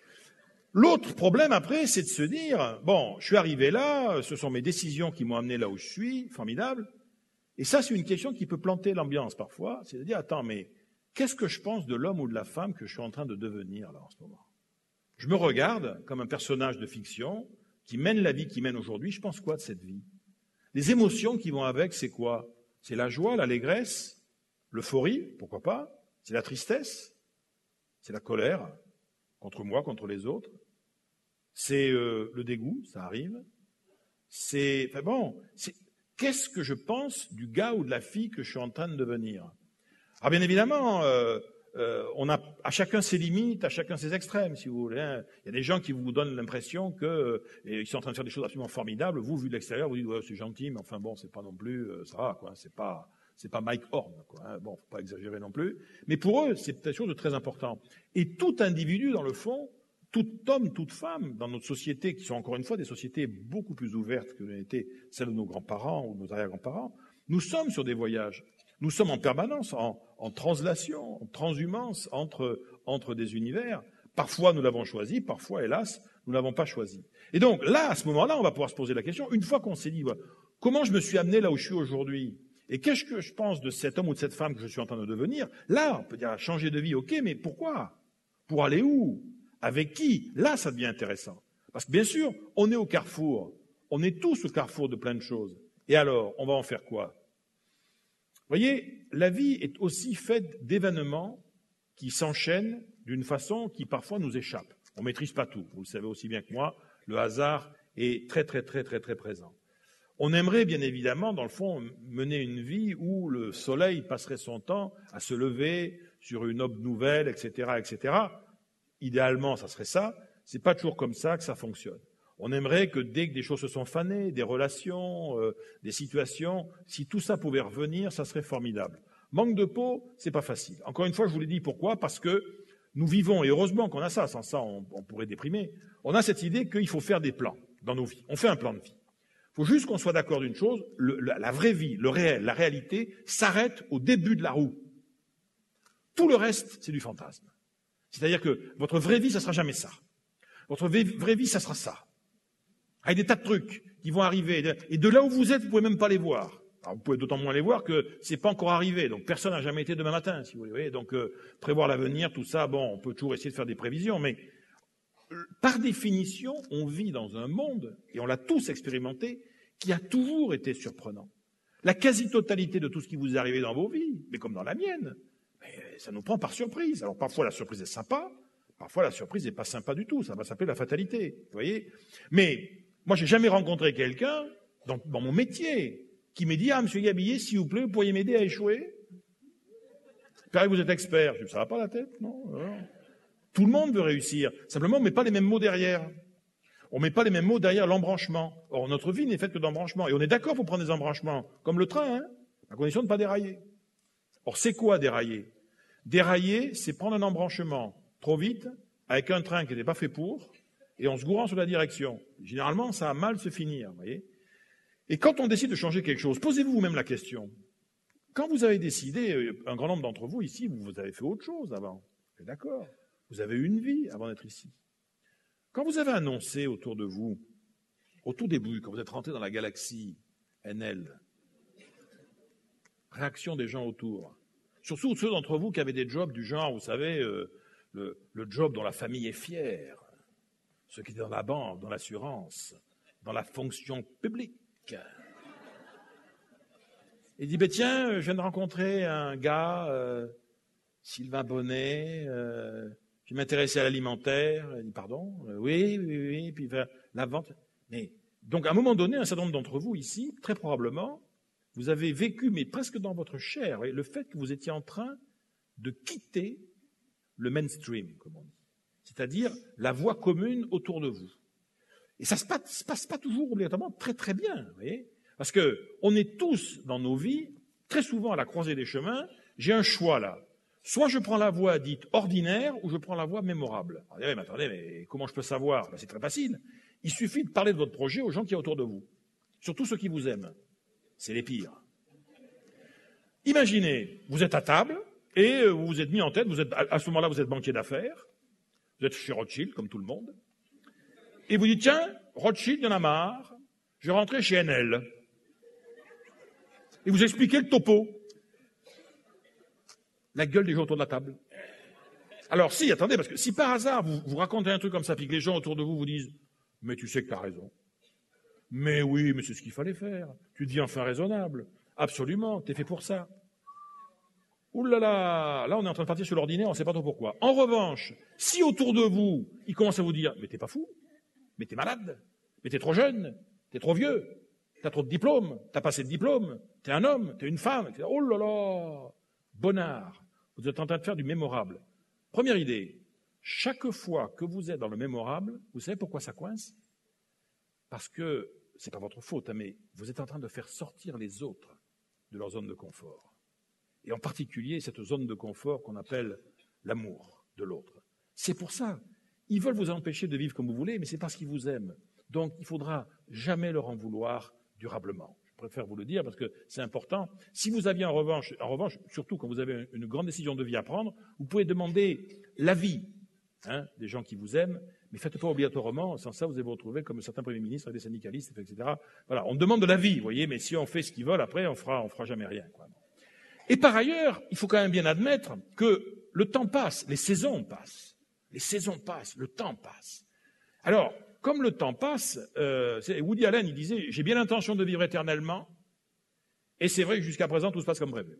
L'autre problème après, c'est de se dire, bon, je suis arrivé là, ce sont mes décisions qui m'ont amené là où je suis, formidable. Et ça, c'est une question qui peut planter l'ambiance parfois, c'est de dire, attends, mais qu'est-ce que je pense de l'homme ou de la femme que je suis en train de devenir là en ce moment? Je me regarde comme un personnage de fiction qui mène la vie qu'il mène aujourd'hui, je pense quoi de cette vie? Les émotions qui vont avec, c'est quoi? C'est la joie, l'allégresse, l'euphorie, pourquoi pas? C'est la tristesse, c'est la colère contre moi, contre les autres, c'est euh, le dégoût, ça arrive, c'est, enfin bon, c'est, qu'est-ce que je pense du gars ou de la fille que je suis en train de devenir? Alors bien évidemment, euh, euh, on a à chacun ses limites, à chacun ses extrêmes, si vous voulez. Hein. Il y a des gens qui vous donnent l'impression qu'ils euh, sont en train de faire des choses absolument formidables. Vous, vu de l'extérieur, vous dites ouais, c'est gentil, mais enfin bon, c'est pas non plus euh, ça va, quoi. C'est pas C'est pas Mike Horn, quoi. Hein. Bon, faut pas exagérer non plus. Mais pour eux, c'est quelque chose de très important. Et tout individu, dans le fond, tout homme, toute femme, dans notre société, qui sont encore une fois des sociétés beaucoup plus ouvertes que l'ont été celles de nos grands-parents ou de nos arrière-grands-parents, nous sommes sur des voyages. Nous sommes en permanence, en, en translation, en transhumance entre, entre des univers. Parfois, nous l'avons choisi, parfois, hélas, nous ne l'avons pas choisi. Et donc, là, à ce moment-là, on va pouvoir se poser la question, une fois qu'on s'est dit, voilà, comment je me suis amené là où je suis aujourd'hui? Et qu'est-ce que je pense de cet homme ou de cette femme que je suis en train de devenir? Là, on peut dire changer de vie, ok, mais pourquoi? Pour aller où? Avec qui? Là, ça devient intéressant. Parce que bien sûr, on est au carrefour. On est tous au carrefour de plein de choses. Et alors, on va en faire quoi? Vous voyez, la vie est aussi faite d'événements qui s'enchaînent d'une façon qui parfois nous échappe. On ne maîtrise pas tout. Vous le savez aussi bien que moi, le hasard est très, très, très, très, très présent. On aimerait bien évidemment, dans le fond, mener une vie où le soleil passerait son temps à se lever sur une aube nouvelle, et cetera, et cetera. Idéalement, ça serait ça. C'est pas toujours comme ça que ça fonctionne. On aimerait que dès que des choses se sont fanées, des relations, euh, des situations, si tout ça pouvait revenir, ça serait formidable. Manque de peau, c'est pas facile. Encore une fois, je vous l'ai dit, pourquoi? Parce que nous vivons, et heureusement qu'on a ça, sans ça on, on pourrait déprimer, on a cette idée qu'il faut faire des plans dans nos vies. On fait un plan de vie. Il faut juste qu'on soit d'accord d'une chose, le, la, la vraie vie, le réel, la réalité, s'arrête au début de la roue. Tout le reste, c'est du fantasme. C'est-à-dire que votre vraie vie, ça ne sera jamais ça. Votre vraie vie, ça sera ça. Avec des tas de trucs qui vont arriver. Et de là où vous êtes, vous ne pouvez même pas les voir. Alors, vous pouvez d'autant moins les voir que c'est pas encore arrivé. Donc, personne n'a jamais été demain matin, si vous voulez. Donc, euh, prévoir l'avenir, tout ça, bon, on peut toujours essayer de faire des prévisions, mais euh, par définition, on vit dans un monde, et on l'a tous expérimenté, qui a toujours été surprenant. La quasi-totalité de tout ce qui vous est arrivé dans vos vies, mais comme dans la mienne, mais ça nous prend par surprise. Alors, parfois, la surprise est sympa, parfois, la surprise n'est pas sympa du tout. Ça va s'appeler la fatalité, vous voyez. Mais moi, j'ai jamais rencontré quelqu'un dans, dans mon métier qui m'a dit « Ah, monsieur Gabillet, s'il vous plaît, vous pourriez m'aider à échouer ?» Pareil, vous êtes expert. Je dis « Ça va pas la tête, non, non. » Tout le monde veut réussir. Simplement, on ne met pas les mêmes mots derrière. On ne met pas les mêmes mots derrière l'embranchement. Or, notre vie n'est faite que d'embranchements. Et on est d'accord pour prendre des embranchements, comme le train, hein, à condition de ne pas dérailler. Or, c'est quoi dérailler? Dérailler, c'est prendre un embranchement trop vite, avec un train qui n'était pas fait pour, et en se gourant sur la direction. Généralement, ça a mal se finir, vous voyez. Et quand on décide de changer quelque chose, posez-vous vous-même la question. Quand vous avez décidé, un grand nombre d'entre vous ici, vous avez fait autre chose avant. C'est d'accord. Vous avez eu une vie avant d'être ici. Quand vous avez annoncé autour de vous, au tout début, quand vous êtes rentré dans la galaxie N L, réaction des gens autour, surtout ceux d'entre vous qui avaient des jobs du genre, vous savez, euh, le, le job dont la famille est fière, ceux qui étaient dans la banque, dans l'assurance, dans la fonction publique. Il dit, ben tiens, je viens de rencontrer un gars, euh, Sylvain Bonnet, euh, qui m'intéressait à l'alimentaire. Il dit, pardon, euh, oui, oui, oui, puis vers la vente. Mais, donc, à un moment donné, un certain nombre d'entre vous ici, très probablement, vous avez vécu, mais presque dans votre chair, voyez, le fait que vous étiez en train de quitter le mainstream, comme on dit. C'est-à-dire la voie commune autour de vous. Et ça ne se passe, se passe pas toujours obligatoirement très très bien, vous voyez, parce qu'on est tous dans nos vies, très souvent à la croisée des chemins, j'ai un choix là. Soit je prends la voie dite ordinaire, ou je prends la voie mémorable. Alors, oui, mais attendez, mais comment je peux savoir? Ben, c'est très facile. Il suffit de parler de votre projet aux gens qui sont autour de vous. Surtout ceux qui vous aiment. C'est les pires. Imaginez, vous êtes à table, et vous vous êtes mis en tête, vous êtes, à ce moment-là, vous êtes banquier d'affaires, vous êtes chez Rothschild, comme tout le monde, et vous dites, tiens, Rothschild, il y en a marre, je vais rentrer chez N L. Et vous expliquez le topo. La gueule des gens autour de la table. Alors si, attendez, parce que si par hasard, vous, vous racontez un truc comme ça, puis que les gens autour de vous vous disent, mais tu sais que tu as raison. Mais oui, mais c'est ce qu'il fallait faire. Tu deviens enfin raisonnable. Absolument, t'es fait pour ça. Ouh là là, là on est en train de partir sur l'ordinaire, on ne sait pas trop pourquoi. En revanche, si autour de vous, ils commencent à vous dire, mais t'es pas fou, mais t'es malade, mais t'es trop jeune, t'es trop vieux, t'as trop de diplômes, t'as pas assez de diplômes, t'es un homme, t'es une femme, et cetera. Oh là là, bonnard, vous êtes en train de faire du mémorable. Première idée, chaque fois que vous êtes dans le mémorable, vous savez pourquoi ça coince? Parce que, c'est pas votre faute, hein, mais vous êtes en train de faire sortir les autres de leur zone de confort. Et en particulier, cette zone de confort qu'on appelle l'amour de l'autre. C'est pour ça. Ils veulent vous empêcher de vivre comme vous voulez, mais c'est parce qu'ils vous aiment. Donc, il ne faudra jamais leur en vouloir durablement. Je préfère vous le dire parce que c'est important. Si vous aviez en revanche, en revanche, surtout quand vous avez une grande décision de vie à prendre, vous pouvez demander l'avis hein, des gens qui vous aiment, mais faites pas obligatoirement. Sans ça, vous allez vous retrouver comme certains premiers ministres, des syndicalistes, et cetera. Voilà, on demande de l'avis, vous voyez, mais si on fait ce qu'ils veulent, après, on fera, on fera jamais rien, quoi. Et par ailleurs, il faut quand même bien admettre que le temps passe, les saisons passent, les saisons passent, le temps passe. Alors, comme le temps passe, euh, Woody Allen, il disait, j'ai bien l'intention de vivre éternellement, et c'est vrai que jusqu'à présent, tout se passe comme prévu.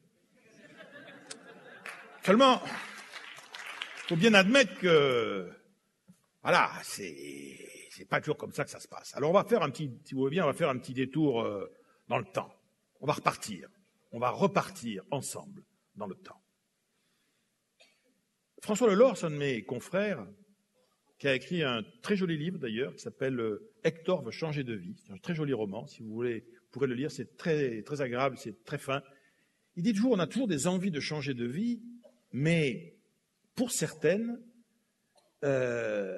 Seulement, il faut bien admettre que, voilà, c'est, c'est pas toujours comme ça que ça se passe. Alors, on va faire un petit, si vous voulez bien, on va faire un petit détour euh, dans le temps. On va repartir. On va repartir ensemble dans le temps. François Lelors, un de mes confrères, qui a écrit un très joli livre d'ailleurs, qui s'appelle « Hector veut changer de vie ». C'est un très joli roman, si vous voulez, vous pourrez le lire, c'est très, très agréable, c'est très fin. Il dit toujours, on a toujours des envies de changer de vie, mais pour certaines, euh,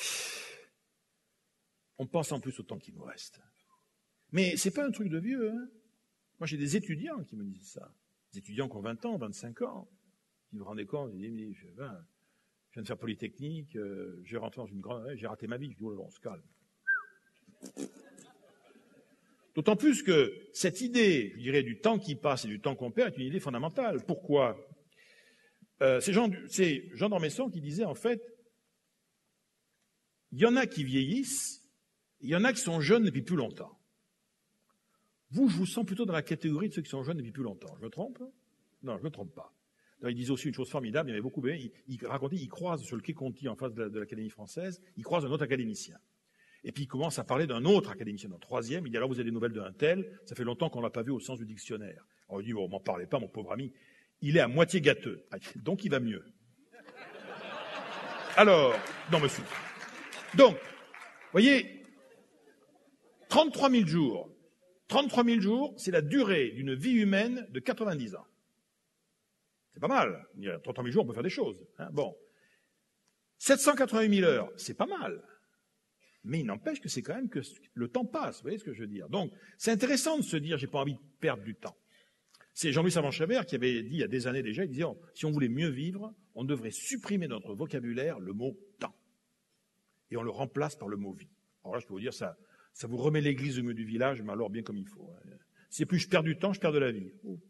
on pense en plus au temps qui nous reste. Mais c'est pas un truc de vieux, hein. Moi, j'ai des étudiants qui me disent ça. Des étudiants qui ont vingt ans, vingt-cinq ans. Ils vous rendez compte, ils disent, je, ben, je viens de faire Polytechnique, euh, j'ai rentré dans une grande... j'ai raté ma vie. Je dis, oh là là, on se calme. D'autant plus que cette idée, je dirais, du temps qui passe et du temps qu'on perd est une idée fondamentale. Pourquoi ? euh, C'est Jean, c'est Jean d'Ormesson qui disait, en fait, il y en a qui vieillissent, il y en a qui sont jeunes depuis plus longtemps. Vous, je vous sens plutôt dans la catégorie de ceux qui sont jeunes depuis plus longtemps. Je me trompe ? Non, je ne me trompe pas. Alors, il disait aussi une chose formidable, il y avait beaucoup, il, il racontait, il croise sur le quai Conti en face de, la, de l'Académie française, il croise un autre académicien. Et puis il commence à parler d'un autre académicien, d'un troisième, il dit alors vous avez des nouvelles d'un tel, ça fait longtemps qu'on ne l'a pas vu au sens du dictionnaire. Alors il dit, bon, m'en parlez pas, mon pauvre ami, il est à moitié gâteux, donc il va mieux. Alors, non monsieur. Donc, vous voyez, trente-trois mille jours, trente-trois mille jours, c'est la durée d'une vie humaine de quatre-vingt-dix ans. C'est pas mal. Il y a trente-trois mille jours, on peut faire des choses. Hein, bon. sept cent quatre-vingt-huit mille heures, c'est pas mal. Mais il n'empêche que c'est quand même que le temps passe. Vous voyez ce que je veux dire ? Donc, c'est intéressant de se dire, j'ai pas envie de perdre du temps. C'est Jean-Louis Savant-Chabert qui avait dit il y a des années déjà, il disait, oh, si on voulait mieux vivre, on devrait supprimer dans notre vocabulaire le mot temps. Et on le remplace par le mot vie. Alors là, je peux vous dire, ça, ça vous remet l'église au milieu du village, mais alors bien comme il faut. C'est plus je perds du temps, je perds de la vie. Oh.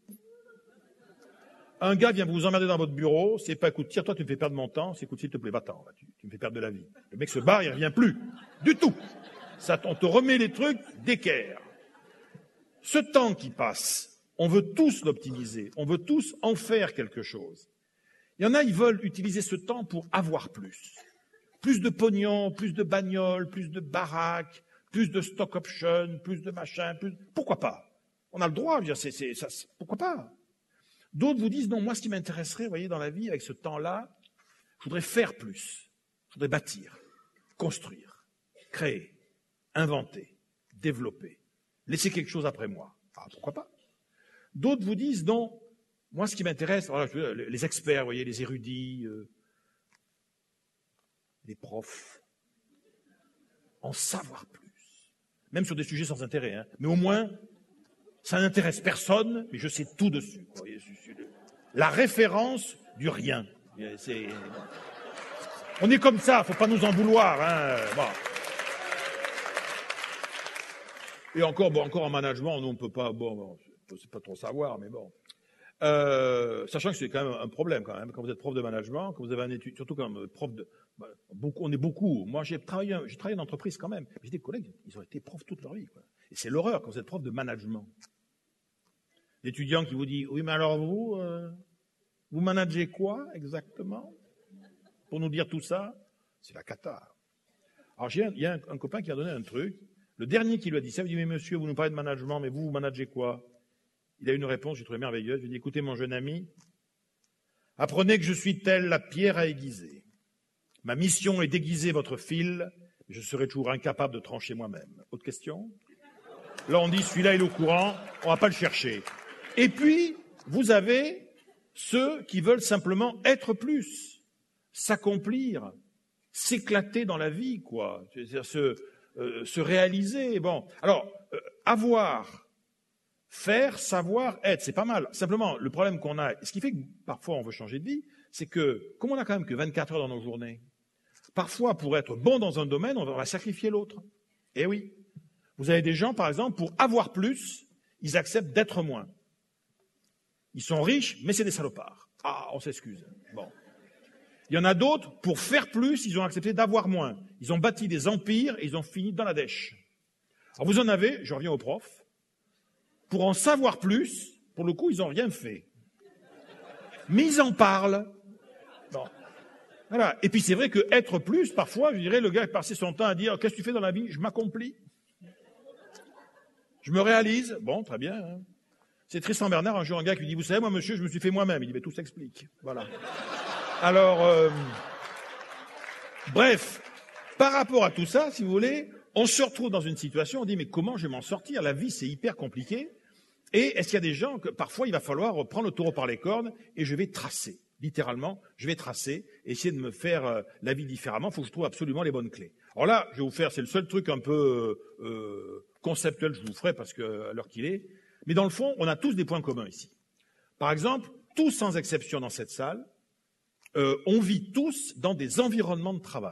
Un gars vient vous emmerder dans votre bureau, c'est pas, écoute, tire-toi, tu me fais perdre mon temps, c'est, écoute, s'il te plaît, va-t'en, tu, tu me fais perdre de la vie. Le mec se barre, il revient plus. Du tout. Ça, on te remet les trucs d'équerre. Ce temps qui passe, on veut tous l'optimiser, on veut tous en faire quelque chose. Il y en a, ils veulent utiliser ce temps pour avoir plus. Plus de pognon, plus de bagnoles, plus de baraques, plus de stock options, plus de machin, plus... Pourquoi pas ? On a le droit, je veux dire, c'est, c'est, ça, c'est... pourquoi pas ? D'autres vous disent, non, moi, ce qui m'intéresserait, vous voyez, dans la vie, avec ce temps-là, je voudrais faire plus. Je voudrais bâtir, construire, créer, inventer, développer, laisser quelque chose après moi. Ah, pourquoi pas ? D'autres vous disent, non, moi, ce qui m'intéresse, voilà, les experts, vous voyez, les érudits, euh, les profs, en savoir plus. Même sur des sujets sans intérêt, hein. Mais au moins, ça n'intéresse personne, mais je sais tout dessus. Vous voyez, la référence du rien. C'est... On est comme ça, faut pas nous en vouloir. Hein. Bon. Et encore, bon, encore en management, nous on peut pas, bon, bon c'est pas trop savoir, mais bon. Euh, sachant que c'est quand même un problème quand même quand vous êtes prof de management, quand vous avez un étude, surtout comme prof de, bah, beaucoup, on est beaucoup. Moi, j'ai travaillé, j'ai travaillé en entreprise quand même. J'ai des collègues, ils ont été profs toute leur vie, quoi. Et c'est l'horreur quand vous êtes prof de management. L'étudiant qui vous dit, oui, mais alors vous, euh, vous managez quoi exactement ? Pour nous dire tout ça, c'est la cata. Alors, j'ai un, il y a un, un copain qui a donné un truc. Le dernier qui lui a dit ça, il dit, mais monsieur, vous nous parlez de management, mais vous, vous managez quoi ? Il a une réponse, j'ai trouvé merveilleuse. Je lui ai dit, écoutez, mon jeune ami, apprenez que je suis telle la pierre à aiguiser. Ma mission est d'aiguiser votre fil, mais je serai toujours incapable de trancher moi-même. Autre question ? Là, on dit, celui-là, il est au courant, on ne va pas le chercher. Et puis, vous avez ceux qui veulent simplement être plus, s'accomplir, s'éclater dans la vie, quoi. C'est-à-dire se, euh, se réaliser. Bon, alors, euh, avoir, faire, savoir, être, c'est pas mal. Simplement, le problème qu'on a, ce qui fait que parfois on veut changer de vie, c'est que, comme on a quand même que vingt-quatre heures dans nos journées, parfois, pour être bon dans un domaine, on va sacrifier l'autre. Eh oui. Vous avez des gens, par exemple, pour avoir plus, ils acceptent d'être moins. Ils sont riches, mais c'est des salopards. Ah, on s'excuse. Bon. Il y en a d'autres, pour faire plus, ils ont accepté d'avoir moins. Ils ont bâti des empires et ils ont fini dans la dèche. Alors vous en avez, je reviens aux profs, pour en savoir plus, pour le coup, ils n'ont rien fait. Mais ils en parlent. Bon. Voilà. Et puis c'est vrai que être plus, parfois, je dirais, le gars passait son temps à dire, qu'est-ce que tu fais dans la vie ? Je m'accomplis. Je me réalise. Bon, très bien. Hein. C'est Tristan Bernard, un jour, un gars qui lui dit, vous savez, moi, monsieur, je me suis fait moi-même. Il dit, mais tout s'explique. Voilà. Alors, euh, bref, par rapport à tout ça, si vous voulez, on se retrouve dans une situation, on dit, mais comment je vais m'en sortir ? La vie, c'est hyper compliqué. Et est-ce qu'il y a des gens que, parfois, il va falloir prendre le taureau par les cornes et je vais tracer, littéralement, je vais tracer, essayer de me faire euh, la vie différemment. Il faut que je trouve absolument les bonnes clés. Alors là, je vais vous faire, c'est le seul truc un peu euh, conceptuel que je vous ferai parce que à l'heure qu'il est. Mais dans le fond, on a tous des points communs ici. Par exemple, tous sans exception dans cette salle, euh, on vit tous dans des environnements de travail.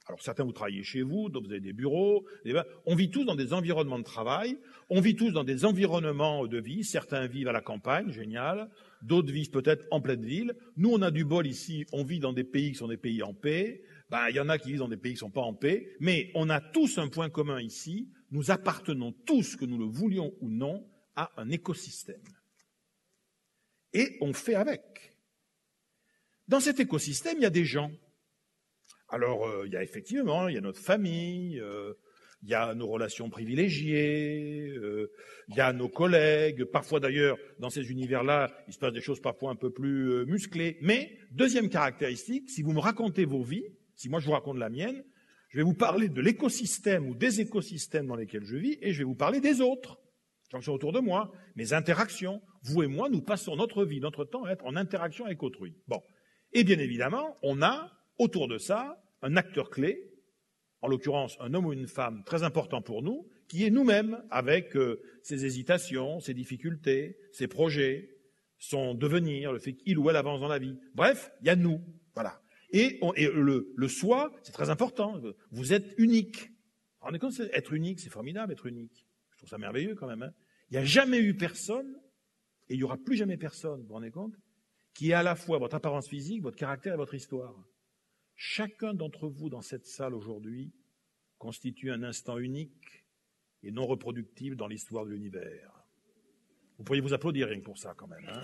Alors certains, vous travaillez chez vous, d'autres, vous avez des bureaux. On vit tous dans des environnements de travail, on vit tous dans des environnements de vie. Certains vivent à la campagne, génial. D'autres vivent peut-être en pleine ville. Nous, on a du bol ici, on vit dans des pays qui sont des pays en paix. Ben, il y en a qui vivent dans des pays qui ne sont pas en paix. Mais on a tous un point commun ici. Nous appartenons tous, que nous le voulions ou non, à un écosystème. Et on fait avec. Dans cet écosystème, il y a des gens. Alors, euh, il y a effectivement, il y a notre famille, euh, il y a nos relations privilégiées, euh, il y a nos collègues. Parfois, d'ailleurs, dans ces univers-là, il se passe des choses parfois un peu plus euh, musclées. Mais, deuxième caractéristique, si vous me racontez vos vies, si moi je vous raconte la mienne, je vais vous parler de l'écosystème ou des écosystèmes dans lesquels je vis et je vais vous parler des autres. Gens qui sont autour de moi, mes interactions. Vous et moi, nous passons notre vie, notre temps à être en interaction avec autrui. Bon. Et bien évidemment, on a autour de ça un acteur clé, en l'occurrence un homme ou une femme très important pour nous, qui est nous-mêmes, avec euh, ses hésitations, ses difficultés, ses projets, son devenir, le fait qu'il ou elle avance dans la vie. Bref, il y a nous. Voilà. Et, on, et le, le soi, c'est très important. Vous êtes unique. Vous vous rendez compte, être unique, c'est formidable, être unique. Je trouve ça merveilleux quand même. Hein. Il n'y a jamais eu personne, et il n'y aura plus jamais personne, vous vous rendez compte, qui est à la fois votre apparence physique, votre caractère et votre histoire. Chacun d'entre vous dans cette salle aujourd'hui constitue un instant unique et non reproductible dans l'histoire de l'univers. Vous pourriez vous applaudir rien que pour ça quand même. Hein.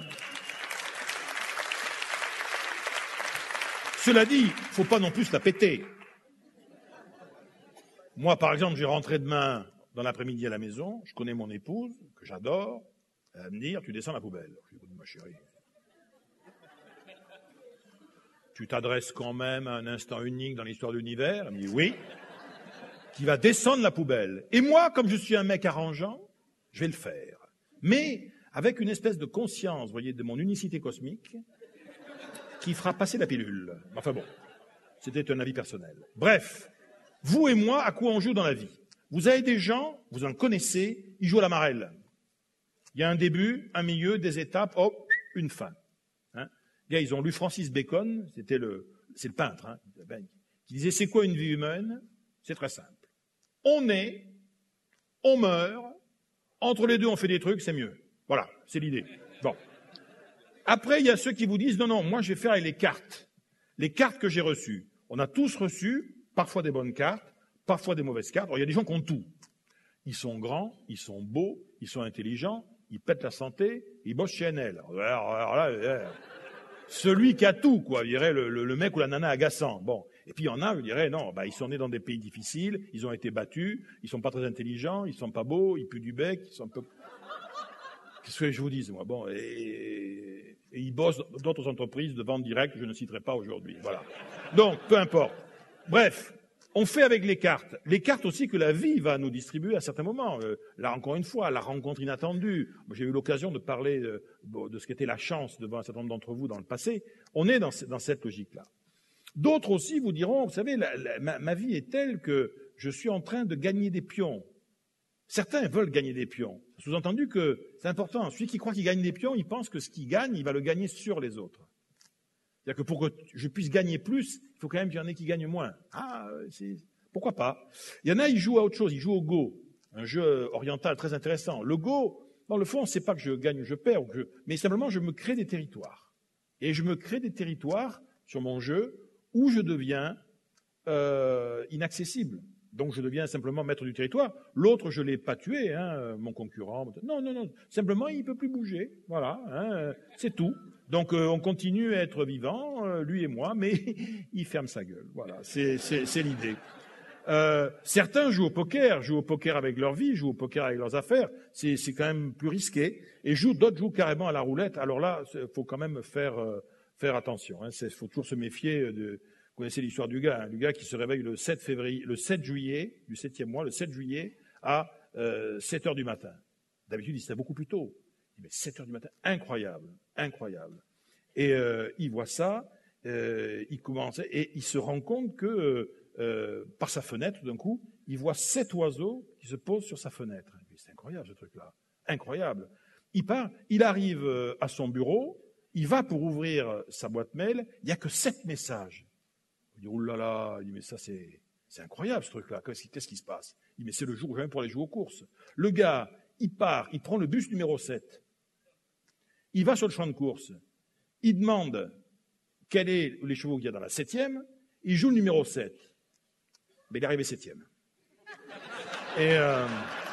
Cela dit, il ne faut pas non plus se la péter. Moi, par exemple, je vais rentrer demain dans l'après-midi à la maison, je connais mon épouse, que j'adore, elle va me dire, tu descends la poubelle. Je dis, ma chérie, tu t'adresses quand même à un instant unique dans l'histoire de l'univers? Elle me dit, oui, qui va descendre la poubelle. Et moi, comme je suis un mec arrangeant, je vais le faire. Mais avec une espèce de conscience, vous voyez, de mon unicité cosmique, qui fera passer la pilule. Enfin bon, c'était un avis personnel. Bref, vous et moi, à quoi on joue dans la vie? Vous avez des gens, vous en connaissez, ils jouent à la marelle. Il y a un début, un milieu, des étapes, hop, une fin. Hein, les gars, ils ont lu Francis Bacon, c'était le, c'est le peintre, hein, qui disait, c'est quoi une vie humaine? C'est très simple. On naît, on meurt, entre les deux on fait des trucs, c'est mieux. Voilà, c'est l'idée. Bon. Après, il y a ceux qui vous disent, non, non, moi je vais faire avec les cartes. Les cartes que j'ai reçues. On a tous reçu, parfois des bonnes cartes, parfois des mauvaises cartes. Alors, il y a des gens qui ont tout. Ils sont grands, ils sont beaux, ils sont intelligents, ils pètent la santé, ils bossent chez N L. Alors, alors là, là, celui qui a tout, quoi, je dirais le, le, le mec ou la nana agaçant. Bon. Et puis il y en a, je dirais, non, bah, ils sont nés dans des pays difficiles, ils ont été battus, ils sont pas très intelligents, ils sont pas beaux, ils puent du bec, ils sont un peu... Qu'est-ce que je vous dis, moi? Bon, et, et ils bossent dans d'autres entreprises de vente directe que je ne citerai pas aujourd'hui. Voilà. Donc, peu importe. Bref, on fait avec les cartes. Les cartes aussi que la vie va nous distribuer à certains moments. Euh, là, encore une fois, la rencontre inattendue. J'ai eu l'occasion de parler de, de ce qu'était la chance devant un certain nombre d'entre vous dans le passé. On est dans, dans cette logique-là. D'autres aussi vous diront, vous savez, la, la, ma, ma vie est telle que je suis en train de gagner des pions. Certains veulent gagner des pions. Sous-entendu que c'est important. Celui qui croit qu'il gagne des pions, il pense que ce qu'il gagne, il va le gagner sur les autres. C'est-à-dire que pour que je puisse gagner plus, il faut quand même qu'il y en ait qui gagnent moins. Ah, c'est... pourquoi pas? Il y en a, ils jouent à autre chose. Ils jouent au Go, un jeu oriental très intéressant. Le Go, dans le fond, c'est pas que je gagne ou je perds, ou que je... mais simplement je me crée des territoires. Et je me crée des territoires sur mon jeu où je deviens euh, inaccessible. Donc je deviens simplement maître du territoire. L'autre, je ne l'ai pas tué, hein, mon concurrent. Non, non, non. Simplement, il ne peut plus bouger. Voilà, hein, c'est tout. Donc euh, on continue à être vivant, euh, lui et moi, mais il ferme sa gueule. Voilà, c'est, c'est, c'est l'idée. Euh, certains jouent au poker, jouent au poker avec leur vie, jouent au poker avec leurs affaires. C'est, c'est quand même plus risqué. Et jouent, d'autres jouent carrément à la roulette. Alors là, il faut quand même faire, euh, faire attention. Il hein. faut toujours se méfier de... Vous connaissez l'histoire du gars, hein, du gars qui se réveille le sept février, le sept juillet, du septième mois, le sept juillet, à euh, sept heures du matin. D'habitude, il se lève beaucoup plus tôt. Mais sept heures du matin, incroyable, incroyable. Et euh, il voit ça, euh, il commence, et il se rend compte que, euh, par sa fenêtre, d'un coup, il voit sept oiseaux qui se posent sur sa fenêtre. C'est incroyable, ce truc-là. Incroyable. Il part, il arrive à son bureau, il va pour ouvrir sa boîte mail, il n'y a que sept messages. Il dit, oh là là, il dit, mais ça c'est, C'est incroyable ce truc-là. Qu'est-ce, qu'est-ce qui se passe? Il dit, mais c'est le jour où jamais pour aller jouer aux courses. Le gars, il part, il prend le bus numéro sept. Il va sur le champ de course. Il demande quels sont les chevaux qu'il y a dans la septième. Il joue le numéro sept. Mais il est arrivé septième. Et, euh...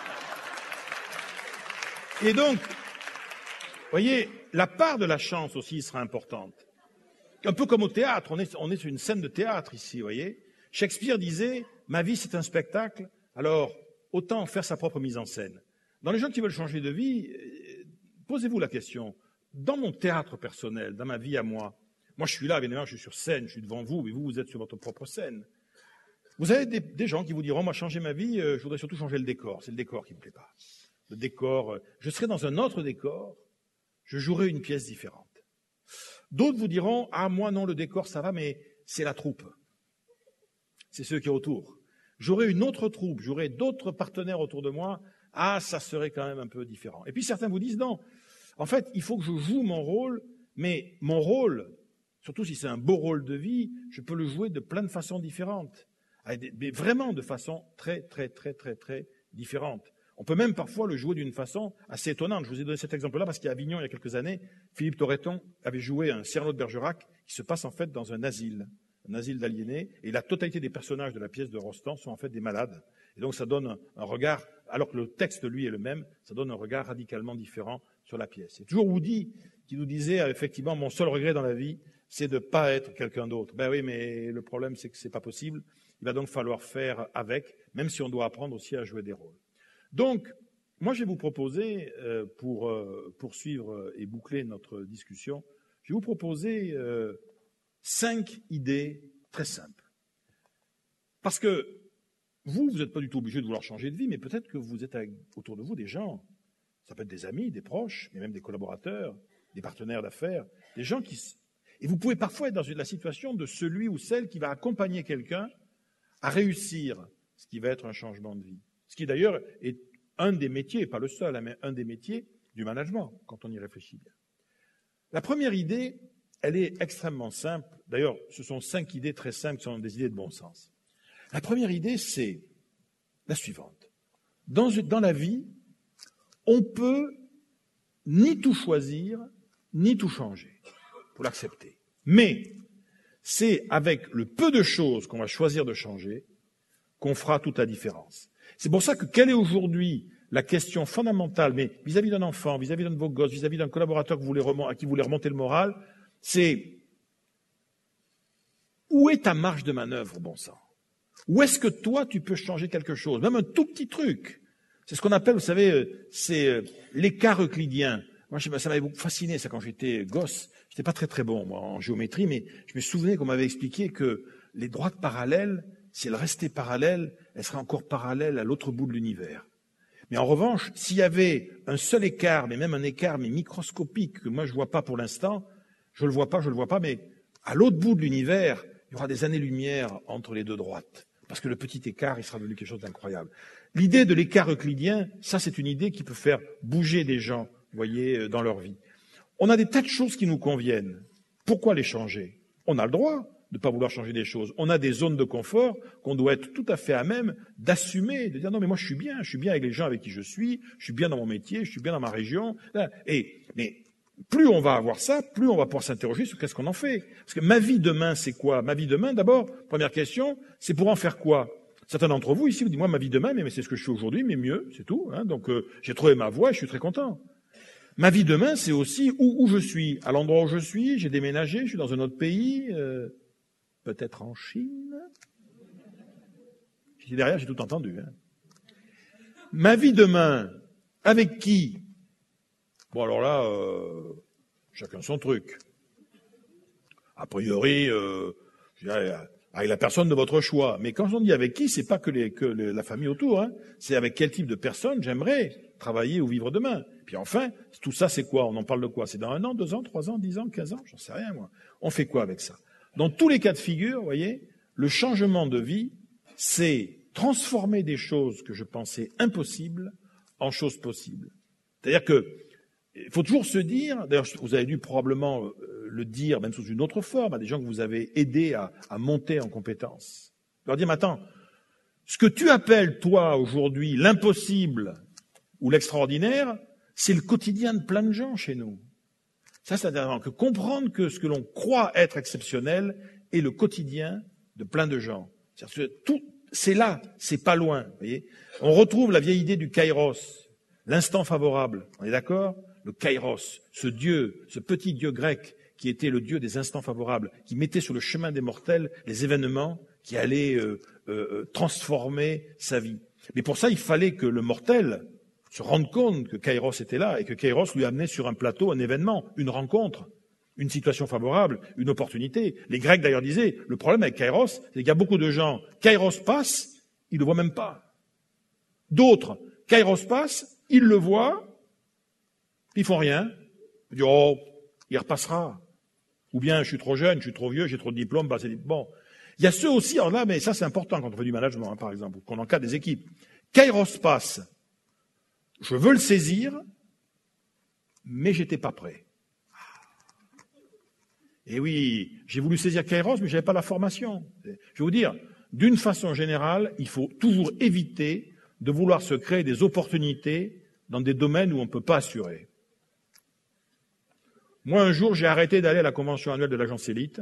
Et donc, vous voyez, la part de la chance aussi sera importante. Un peu comme au théâtre, on est, on est sur une scène de théâtre ici, vous voyez. Shakespeare disait, ma vie c'est un spectacle, alors autant faire sa propre mise en scène. Dans les gens qui veulent changer de vie, posez-vous la question, dans mon théâtre personnel, dans ma vie à moi, moi je suis là, évidemment, je suis sur scène, je suis devant vous, mais vous, vous êtes sur votre propre scène. Vous avez des, des gens qui vous diront, moi changer ma vie, euh, je voudrais surtout changer le décor, c'est le décor qui ne me plaît pas. Le décor, euh, je serai dans un autre décor, je jouerai une pièce différente. D'autres vous diront, ah moi non, le décor ça va, mais c'est la troupe. C'est ceux qui sont autour. J'aurai une autre troupe, j'aurai d'autres partenaires autour de moi, ah ça serait quand même un peu différent. Et puis certains vous disent, non, en fait, il faut que je joue mon rôle, mais mon rôle, surtout si c'est un beau rôle de vie, je peux le jouer de plein de façons différentes. Mais vraiment de façon très, très, très, très, très différente. On peut même parfois le jouer d'une façon assez étonnante. Je vous ai donné cet exemple-là parce qu'à Avignon, il y a quelques années, Philippe Torreton avait joué un Cyrano de Bergerac qui se passe en fait dans un asile, un asile d'aliénés, et la totalité des personnages de la pièce de Rostand sont en fait des malades. Et donc ça donne un, un regard, alors que le texte, lui, est le même, ça donne un regard radicalement différent sur la pièce. C'est toujours Woody qui nous disait, effectivement, mon seul regret dans la vie, c'est de ne pas être quelqu'un d'autre. Ben oui, mais le problème, c'est que c'est pas possible. Il va donc falloir faire avec, même si on doit apprendre aussi à jouer des rôles. Donc, moi, je vais vous proposer, euh, pour euh, poursuivre et boucler notre discussion, je vais vous proposer euh, cinq idées très simples. Parce que vous, vous n'êtes pas du tout obligé de vouloir changer de vie, mais peut-être que vous êtes avec, autour de vous des gens, ça peut être des amis, des proches, mais même des collaborateurs, des partenaires d'affaires, des gens qui... Et vous pouvez parfois être dans la situation de celui ou celle qui va accompagner quelqu'un à réussir ce qui va être un changement de vie. Ce qui d'ailleurs est un des métiers, pas le seul, mais un des métiers du management, quand on y réfléchit bien. La première idée, elle est extrêmement simple. D'ailleurs, ce sont cinq idées très simples qui sont des idées de bon sens. La première idée, c'est la suivante. Dans, dans la vie, on peut ni tout choisir, ni tout changer. Il faut l'accepter. Mais c'est avec le peu de choses qu'on va choisir de changer qu'on fera toute la différence. C'est pour ça que quelle est aujourd'hui la question fondamentale, mais vis-à-vis d'un enfant, vis-à-vis d'un de vos gosses, vis-à-vis d'un collaborateur que vous voulez remont- à qui vous voulez remonter le moral, c'est où est ta marge de manœuvre, bon sang? Où est-ce que toi, tu peux changer quelque chose? Même un tout petit truc. C'est ce qu'on appelle, vous savez, c'est l'écart euclidien. Moi, ça m'avait beaucoup fasciné, ça, quand j'étais gosse. J'étais pas très très bon, moi, en géométrie, mais je me souvenais qu'on m'avait expliqué que les droites parallèles, si elles restaient parallèles, elles seraient encore parallèles à l'autre bout de l'univers. Mais en revanche, s'il y avait un seul écart, mais même un écart mais microscopique, que moi je vois pas pour l'instant, je le vois pas, je le vois pas, mais à l'autre bout de l'univers, il y aura des années-lumière entre les deux droites. Parce que le petit écart, il sera devenu quelque chose d'incroyable. L'idée de l'écart euclidien, ça c'est une idée qui peut faire bouger des gens, vous voyez, dans leur vie. On a des tas de choses qui nous conviennent. Pourquoi les changer? On a le droit de ne pas vouloir changer des choses. On a des zones de confort qu'on doit être tout à fait à même d'assumer, de dire non mais moi je suis bien, je suis bien avec les gens avec qui je suis, je suis bien dans mon métier, je suis bien dans ma région. Et mais plus on va avoir ça, plus on va pouvoir s'interroger sur qu'est-ce qu'on en fait. Parce que ma vie demain, c'est quoi? Ma vie demain, d'abord, première question, c'est pour en faire quoi? Certains d'entre vous ici vous dites moi ma vie demain, mais, mais c'est ce que je fais aujourd'hui, mais mieux, c'est tout. Hein, donc euh, j'ai trouvé ma voie et je suis très content. Ma vie demain, c'est aussi où, où je suis, à l'endroit où je suis, j'ai déménagé, je suis dans un autre pays, euh, peut-être en Chine. J'étais derrière, j'ai tout entendu. Hein. Ma vie demain, avec qui? Bon, alors là, euh, chacun son truc. A priori, euh, je dirais, avec la personne de votre choix. Mais quand on dit avec qui, c'est pas que, les, que les, la famille autour. Hein. C'est avec quel type de personne j'aimerais travailler ou vivre demain. Puis enfin, tout ça, c'est quoi? On en parle de quoi? C'est dans un an, deux ans, trois ans, dix ans, quinze ans? J'en sais rien, moi. On fait quoi avec ça? Dans tous les cas de figure, vous voyez, le changement de vie, c'est transformer des choses que je pensais impossibles en choses possibles. C'est-à-dire que il faut toujours se dire, d'ailleurs vous avez dû probablement le dire, même sous une autre forme, à des gens que vous avez aidés à, à monter en compétences. Leur dire, mais attends, Ce que tu appelles, toi, aujourd'hui, l'impossible ou l'extraordinaire, c'est le quotidien de plein de gens chez nous. Ça, c'est-à-dire que comprendre que ce que l'on croit être exceptionnel est le quotidien de plein de gens. C'est-à-dire que tout, c'est là, c'est pas loin. Vous voyez, on retrouve la vieille idée du kairos, l'instant favorable. On est d'accord? Le kairos, ce dieu, ce petit dieu grec qui était le dieu des instants favorables, qui mettait sur le chemin des mortels les événements qui allaient euh, euh, transformer sa vie. Mais pour ça, il fallait que le mortel se rende compte que Kairos était là et que Kairos lui amenait sur un plateau un événement, une rencontre, une situation favorable, une opportunité. Les Grecs d'ailleurs disaient, le problème avec Kairos, c'est qu'il y a beaucoup de gens, Kairos passe, ils le voient même pas. D'autres, Kairos passe, ils le voient, ils font rien. Ils disent, oh, il repassera. Ou bien, je suis trop jeune, je suis trop vieux, j'ai trop de diplômes, bah, c'est bon. Il y a ceux aussi, alors là, mais ça c'est important quand on fait du management, hein, par exemple, qu'on encadre des équipes. Kairos passe. Je veux le saisir, mais j'étais pas prêt. Et oui, j'ai voulu saisir Kairos, mais j'avais pas la formation. Je vais vous dire, d'une façon générale, il faut toujours éviter de vouloir se créer des opportunités dans des domaines où on ne peut pas assurer. Moi, un jour, j'ai arrêté d'aller à la convention annuelle de l'agence Élite,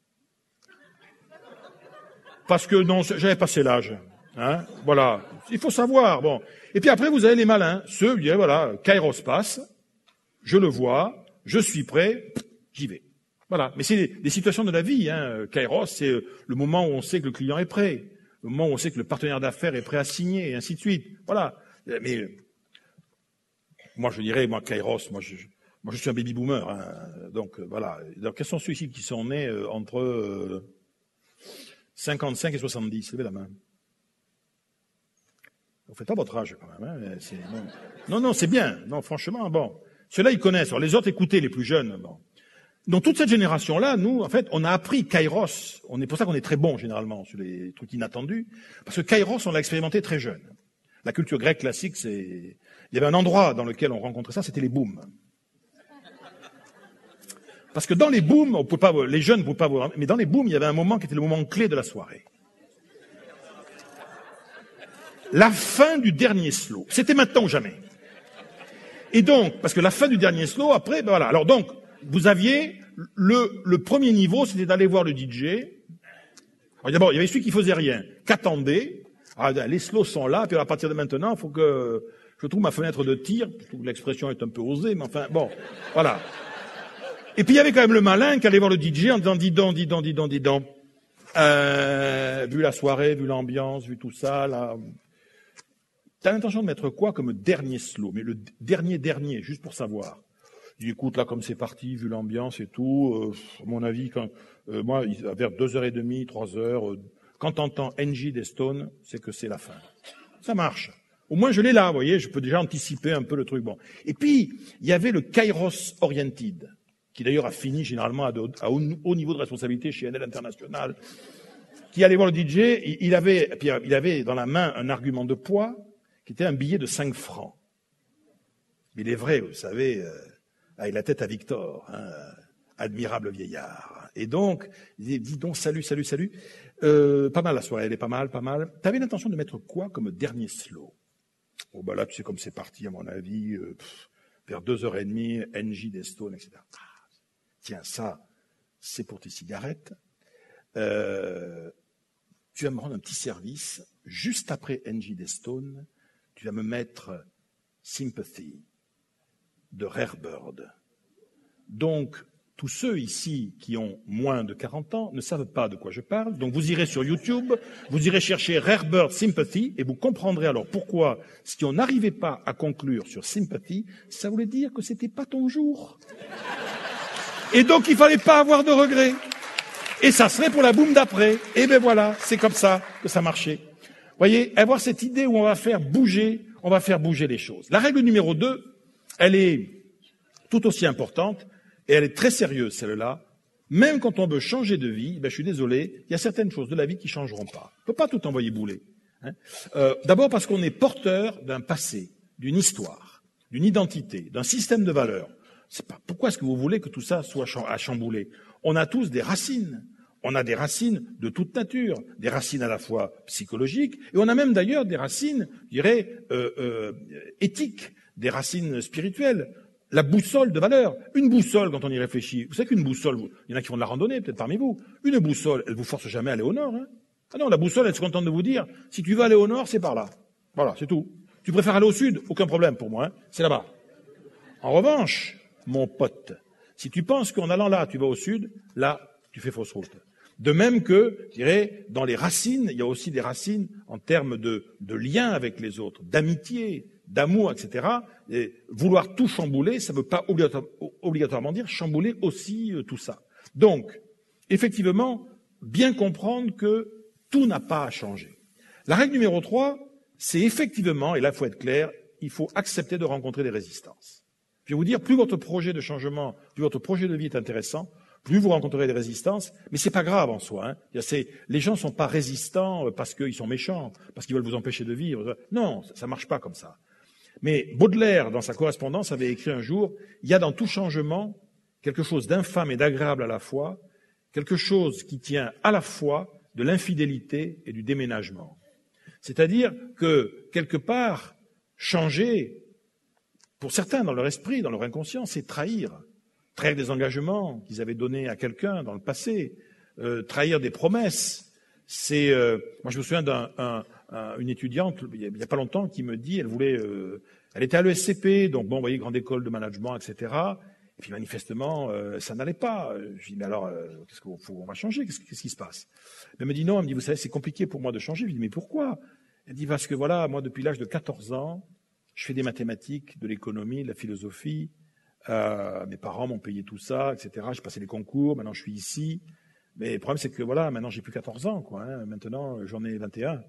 parce que non, j'avais passé l'âge. Hein, voilà, il faut savoir. Bon, et puis après, vous avez les malins, ceux, bien, voilà, Kairos passe, je le vois, je suis prêt, j'y vais. Voilà, mais c'est des, des situations de la vie. Hein. Kairos, c'est le moment où on sait que le client est prêt, le moment où on sait que le partenaire d'affaires est prêt à signer, et ainsi de suite. Voilà. Mais moi, je dirais, moi, Kairos, moi, je, moi, je suis un baby boomer. Hein. Donc voilà. Donc, quels sont ceux-ci qui sont nés euh, entre euh, cinquante-cinq et soixante-dix? Levez la main. Vous faites pas votre âge quand même. Hein. C'est, non, non, non c'est bien. Non, franchement, bon. Ceux-là, ils connaissent. Alors, les autres, écoutez, les plus jeunes. Bon. Dans toute cette génération-là, nous, en fait, on a appris Kairos. On est pour ça qu'on est très bon généralement sur les trucs inattendus, parce que Kairos, on l'a expérimenté très jeune. La culture grecque classique, c'est, il y avait un endroit dans lequel on rencontrait ça, c'était les booms. Parce que dans les booms, on peut pas, les jeunes ne pouvaient pas voir, mais dans les booms, il y avait un moment qui était le moment clé de la soirée. La fin du dernier slow. C'était maintenant ou jamais. Et donc, parce que la fin du dernier slow, après, ben voilà. Alors donc, vous aviez le, le premier niveau, c'était d'aller voir le D J. Alors d'abord, il y avait celui qui faisait rien, qu'attendait. Ah, les slows sont là, puis à partir de maintenant, il faut que je trouve ma fenêtre de tir. Je trouve que l'expression est un peu osée, mais enfin, bon, voilà. Et puis il y avait quand même le malin qui allait voir le D J en disant, dis donc, dis donc, dis donc, dis donc. Euh, vu la soirée, vu l'ambiance, vu tout ça, là. T'as l'intention de mettre quoi comme dernier slow? Mais le dernier dernier, juste pour savoir. Je dis, écoute, là, comme c'est parti, vu l'ambiance et tout, euh, à mon avis, quand, euh, moi, vers deux heures et demie, trois heures, euh, quand t'entends N J des Stones, c'est que c'est la fin. Ça marche. Au moins, je l'ai là, vous voyez, je peux déjà anticiper un peu le truc. Bon. Et puis, il y avait le Kairos Oriented, qui d'ailleurs a fini généralement à, de, à haut, haut niveau de responsabilité chez N L International, qui allait voir le D J, il, il avait, puis il avait dans la main un argument de poids, qui était un billet de cinq francs. Mais il est vrai, vous savez, euh, avec la tête à Victor, hein, admirable vieillard. Et donc, il dit, dis donc, salut, salut, salut. Euh, pas mal la soirée, elle est pas mal, pas mal. T'avais l'intention de mettre quoi comme dernier slow? Oh ben là, tu sais comme c'est parti, à mon avis, euh, pff, vers deux heures et demie, N J des Stones, et cetera. Ah, tiens, ça, c'est pour tes cigarettes. Euh, tu vas me rendre un petit service. Juste après N J des Stones, tu vas me mettre Sympathy de Rarebird. Donc, tous ceux ici qui ont moins de quarante ans ne savent pas de quoi je parle. Donc, vous irez sur YouTube, vous irez chercher Rarebird Sympathy et vous comprendrez alors pourquoi, si on n'arrivait pas à conclure sur Sympathy, ça voulait dire que c'était pas ton jour. Et donc, il fallait pas avoir de regrets. Et ça serait pour la boum d'après. Et ben voilà, c'est comme ça que ça marchait. Vous voyez, avoir cette idée où on va faire bouger, on va faire bouger les choses. La règle numéro deux, elle est tout aussi importante, et elle est très sérieuse, celle-là. Même quand on veut changer de vie, ben je suis désolé, il y a certaines choses de la vie qui changeront pas. On peut pas tout envoyer bouler. Hein. Euh, d'abord parce qu'on est porteur d'un passé, d'une histoire, d'une identité, d'un système de valeurs. C'est pas, pourquoi est-ce que vous voulez que tout ça soit à chambouler? On a tous des racines. on a des racines de toute nature, des racines à la fois psychologiques, et on a même d'ailleurs des racines, je dirais, euh, euh, éthiques, des racines spirituelles. La boussole de valeur. Une boussole, quand on y réfléchit, vous savez qu'une boussole, il y en a qui font de la randonnée, peut-être parmi vous, une boussole, elle vous force jamais à aller au nord. Hein. Ah non, la boussole, elle se contente de vous dire, si tu veux aller au nord, c'est par là. Voilà, c'est tout. Tu préfères aller au sud, aucun problème pour moi, hein, c'est là-bas. En revanche, mon pote, si tu penses qu'en allant là, tu vas au sud, là, tu fais fausse route. De même que, je dirais, dans les racines, il y a aussi des racines en termes de, de lien avec les autres, d'amitié, d'amour, et cetera. Et vouloir tout chambouler, ça ne veut pas obligatoire, obligatoirement dire chambouler aussi euh, tout ça. Donc, effectivement, bien comprendre que tout n'a pas à changer. La règle numéro trois, c'est effectivement, et là il faut être clair, il faut accepter de rencontrer des résistances. Je vais vous dire, plus votre projet de changement, plus votre projet de vie est intéressant, plus vous rencontrerez des résistances, mais c'est pas grave en soi. Hein. C'est, les gens sont pas résistants parce qu'ils sont méchants, parce qu'ils veulent vous empêcher de vivre. Non, ça marche pas comme ça. Mais Baudelaire, dans sa correspondance, avait écrit un jour, il y a dans tout changement quelque chose d'infâme et d'agréable à la fois, quelque chose qui tient à la fois de l'infidélité et du déménagement. C'est-à-dire que, quelque part, changer, pour certains dans leur esprit, dans leur inconscient, c'est trahir. Trahir des engagements qu'ils avaient donnés à quelqu'un dans le passé, euh, trahir des promesses. C'est, euh, moi je me souviens d'un, un, un, une étudiante, il n'y a pas longtemps, qui me dit, elle voulait, euh, elle était à l'E S C P, donc bon, vous voyez, grande école de management, et cetera. Et puis manifestement, euh, ça n'allait pas. Je dis, mais alors, euh, qu'est-ce qu'on faut, on va changer, qu'est-ce, qu'est-ce qui se passe? Elle me dit non, elle me dit, vous savez, c'est compliqué pour moi de changer. Je lui dis, mais pourquoi? Elle dit, parce que voilà, moi depuis l'âge de quatorze ans, je fais des mathématiques, de l'économie, de la philosophie. Euh, mes parents m'ont payé tout ça, et cetera. J'ai passé les concours, maintenant je suis ici. Mais le problème, c'est que voilà, maintenant j'ai plus quatorze ans, quoi. Hein. Maintenant, j'en ai vingt et un.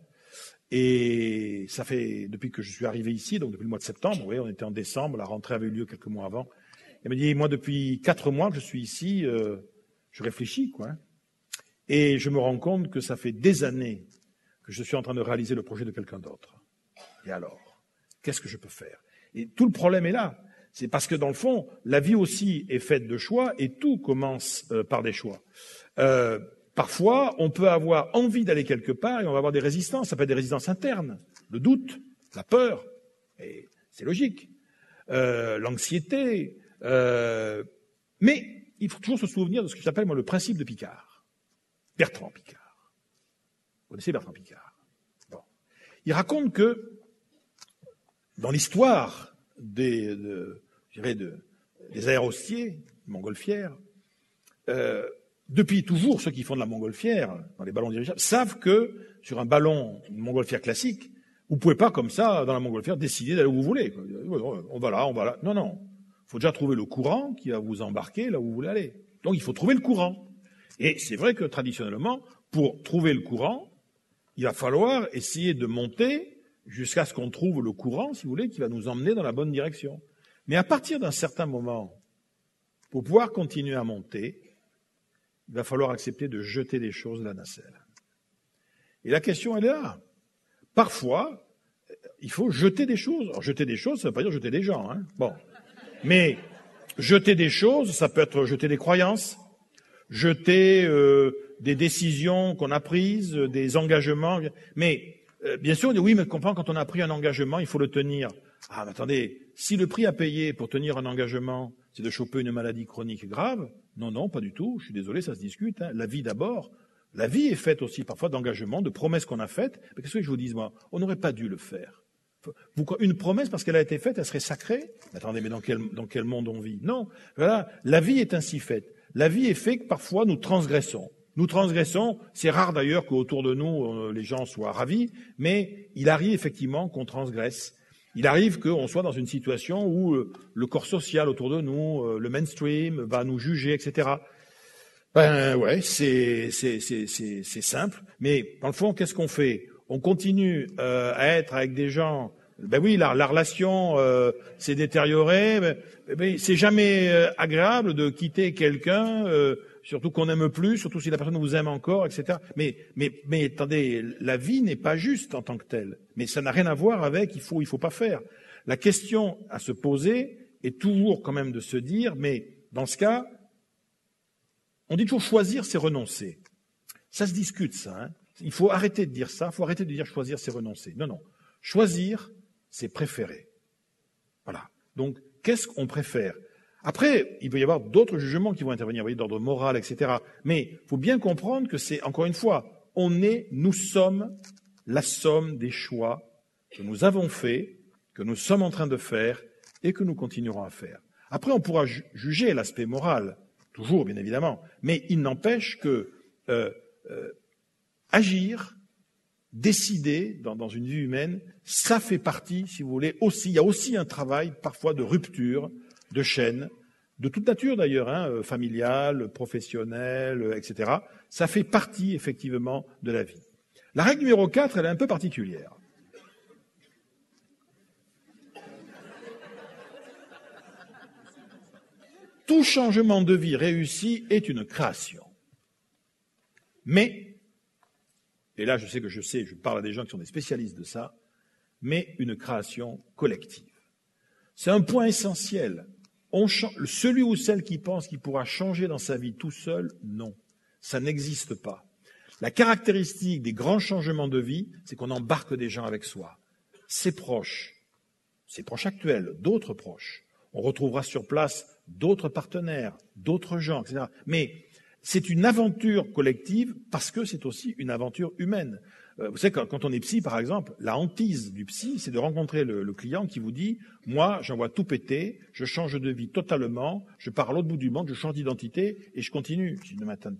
Et ça fait, depuis que je suis arrivé ici, donc depuis le mois de septembre, vous voyez, on était en décembre, la rentrée avait eu lieu quelques mois avant. Elle me dit, moi, depuis quatre mois que je suis ici, euh, je réfléchis, quoi. Hein. Et je me rends compte que ça fait des années que je suis en train de réaliser le projet de quelqu'un d'autre. Et alors, qu'est-ce que je peux faire? Et tout le problème est là. C'est parce que, dans le fond, la vie aussi est faite de choix et tout commence euh, par des choix. Euh, parfois, on peut avoir envie d'aller quelque part et on va avoir des résistances. Ça peut être des résistances internes, le doute, la peur, et c'est logique, euh, l'anxiété. Euh, mais il faut toujours se souvenir de ce que j'appelle, moi, le principe de Picard. Bertrand Picard. Vous connaissez Bertrand Picard? Bon. Il raconte que, dans l'histoire des... De, je dirais de, des aérostiers, montgolfières, euh, depuis toujours, ceux qui font de la montgolfière, dans les ballons dirigeables, savent que sur un ballon, une montgolfière classique, vous ne pouvez pas, comme ça, dans la montgolfière, décider d'aller où vous voulez. On va là, on va là. Non, non. Il faut déjà trouver le courant qui va vous embarquer là où vous voulez aller. Donc, il faut trouver le courant. Et c'est vrai que, traditionnellement, pour trouver le courant, il va falloir essayer de monter jusqu'à ce qu'on trouve le courant, si vous voulez, qui va nous emmener dans la bonne direction. Mais à partir d'un certain moment, pour pouvoir continuer à monter, il va falloir accepter de jeter des choses de la nacelle. Et la question, elle est là. Parfois, il faut jeter des choses. Alors, jeter des choses, ça ne veut pas dire jeter des gens. Hein. Bon. Mais jeter des choses, ça peut être jeter des croyances, jeter euh, des décisions qu'on a prises, des engagements. Mais, euh, bien sûr, on dit, oui, mais comprends, quand on a pris un engagement, il faut le tenir. Ah, mais attendez, si le prix à payer pour tenir un engagement, c'est de choper une maladie chronique grave, non, non, pas du tout, je suis désolé, ça se discute. Hein. La vie d'abord. La vie est faite aussi parfois d'engagements, de promesses qu'on a faites. Mais qu'est-ce que je vous dis, moi? On n'aurait pas dû le faire. Une promesse, parce qu'elle a été faite, elle serait sacrée? Attendez, mais dans quel, dans quel monde on vit? Non. Voilà, la vie est ainsi faite. La vie est faite que parfois nous transgressons. Nous transgressons, c'est rare d'ailleurs qu'autour de nous, les gens soient ravis, mais il arrive effectivement qu'on transgresse. Il arrive qu'on soit dans une situation où le corps social autour de nous, le mainstream, va nous juger, et cetera. Ben ouais, c'est c'est c'est c'est c'est simple. Mais dans le fond, qu'est-ce qu'on fait? On continue euh, à être avec des gens. Ben oui, la, la relation euh, s'est détériorée. Ben, ben, c'est jamais euh, agréable de quitter quelqu'un, euh, surtout qu'on n'aime plus, surtout si la personne vous aime encore, et cetera. Mais mais mais attendez, la vie n'est pas juste en tant que telle. Mais ça n'a rien à voir avec il faut il faut pas faire. La question à se poser est toujours quand même de se dire, mais dans ce cas, on dit toujours choisir, c'est renoncer. Ça se discute, ça. Hein. Il faut arrêter de dire ça, il faut arrêter de dire choisir, c'est renoncer. Non, non. Choisir, c'est préférer. Voilà. Donc, qu'est-ce qu'on préfère? Après, il peut y avoir d'autres jugements qui vont intervenir, vous voyez, d'ordre moral, et cetera. Mais il faut bien comprendre que c'est, encore une fois, on est, nous sommes la somme des choix que nous avons faits, que nous sommes en train de faire et que nous continuerons à faire. Après, on pourra ju- juger l'aspect moral, toujours, bien évidemment, mais il n'empêche que euh, euh, agir, décider dans, dans une vie humaine, ça fait partie, si vous voulez, aussi. Il y a aussi un travail parfois de rupture, de chaîne, de toute nature d'ailleurs, hein, familiale, professionnelle, et cetera. Ça fait partie effectivement de la vie. La règle numéro quatre, elle est un peu particulière. Tout changement de vie réussi est une création. Mais, et là je sais que je sais, je parle à des gens qui sont des spécialistes de ça, mais une création collective. C'est un point essentiel. On ch- celui ou celle qui pense qu'il pourra changer dans sa vie tout seul, non, ça n'existe pas. La caractéristique des grands changements de vie, c'est qu'on embarque des gens avec soi. Ses proches, ses proches actuels, d'autres proches. On retrouvera sur place d'autres partenaires, d'autres gens, et cetera. Mais c'est une aventure collective parce que c'est aussi une aventure humaine. Euh, vous savez, quand, quand on est psy, par exemple, la hantise du psy, c'est de rencontrer le, le client qui vous dit « Moi, j'envoie tout péter, je change de vie totalement, je pars à l'autre bout du monde, je change d'identité et je continue. » Je dis « Non, mais attends,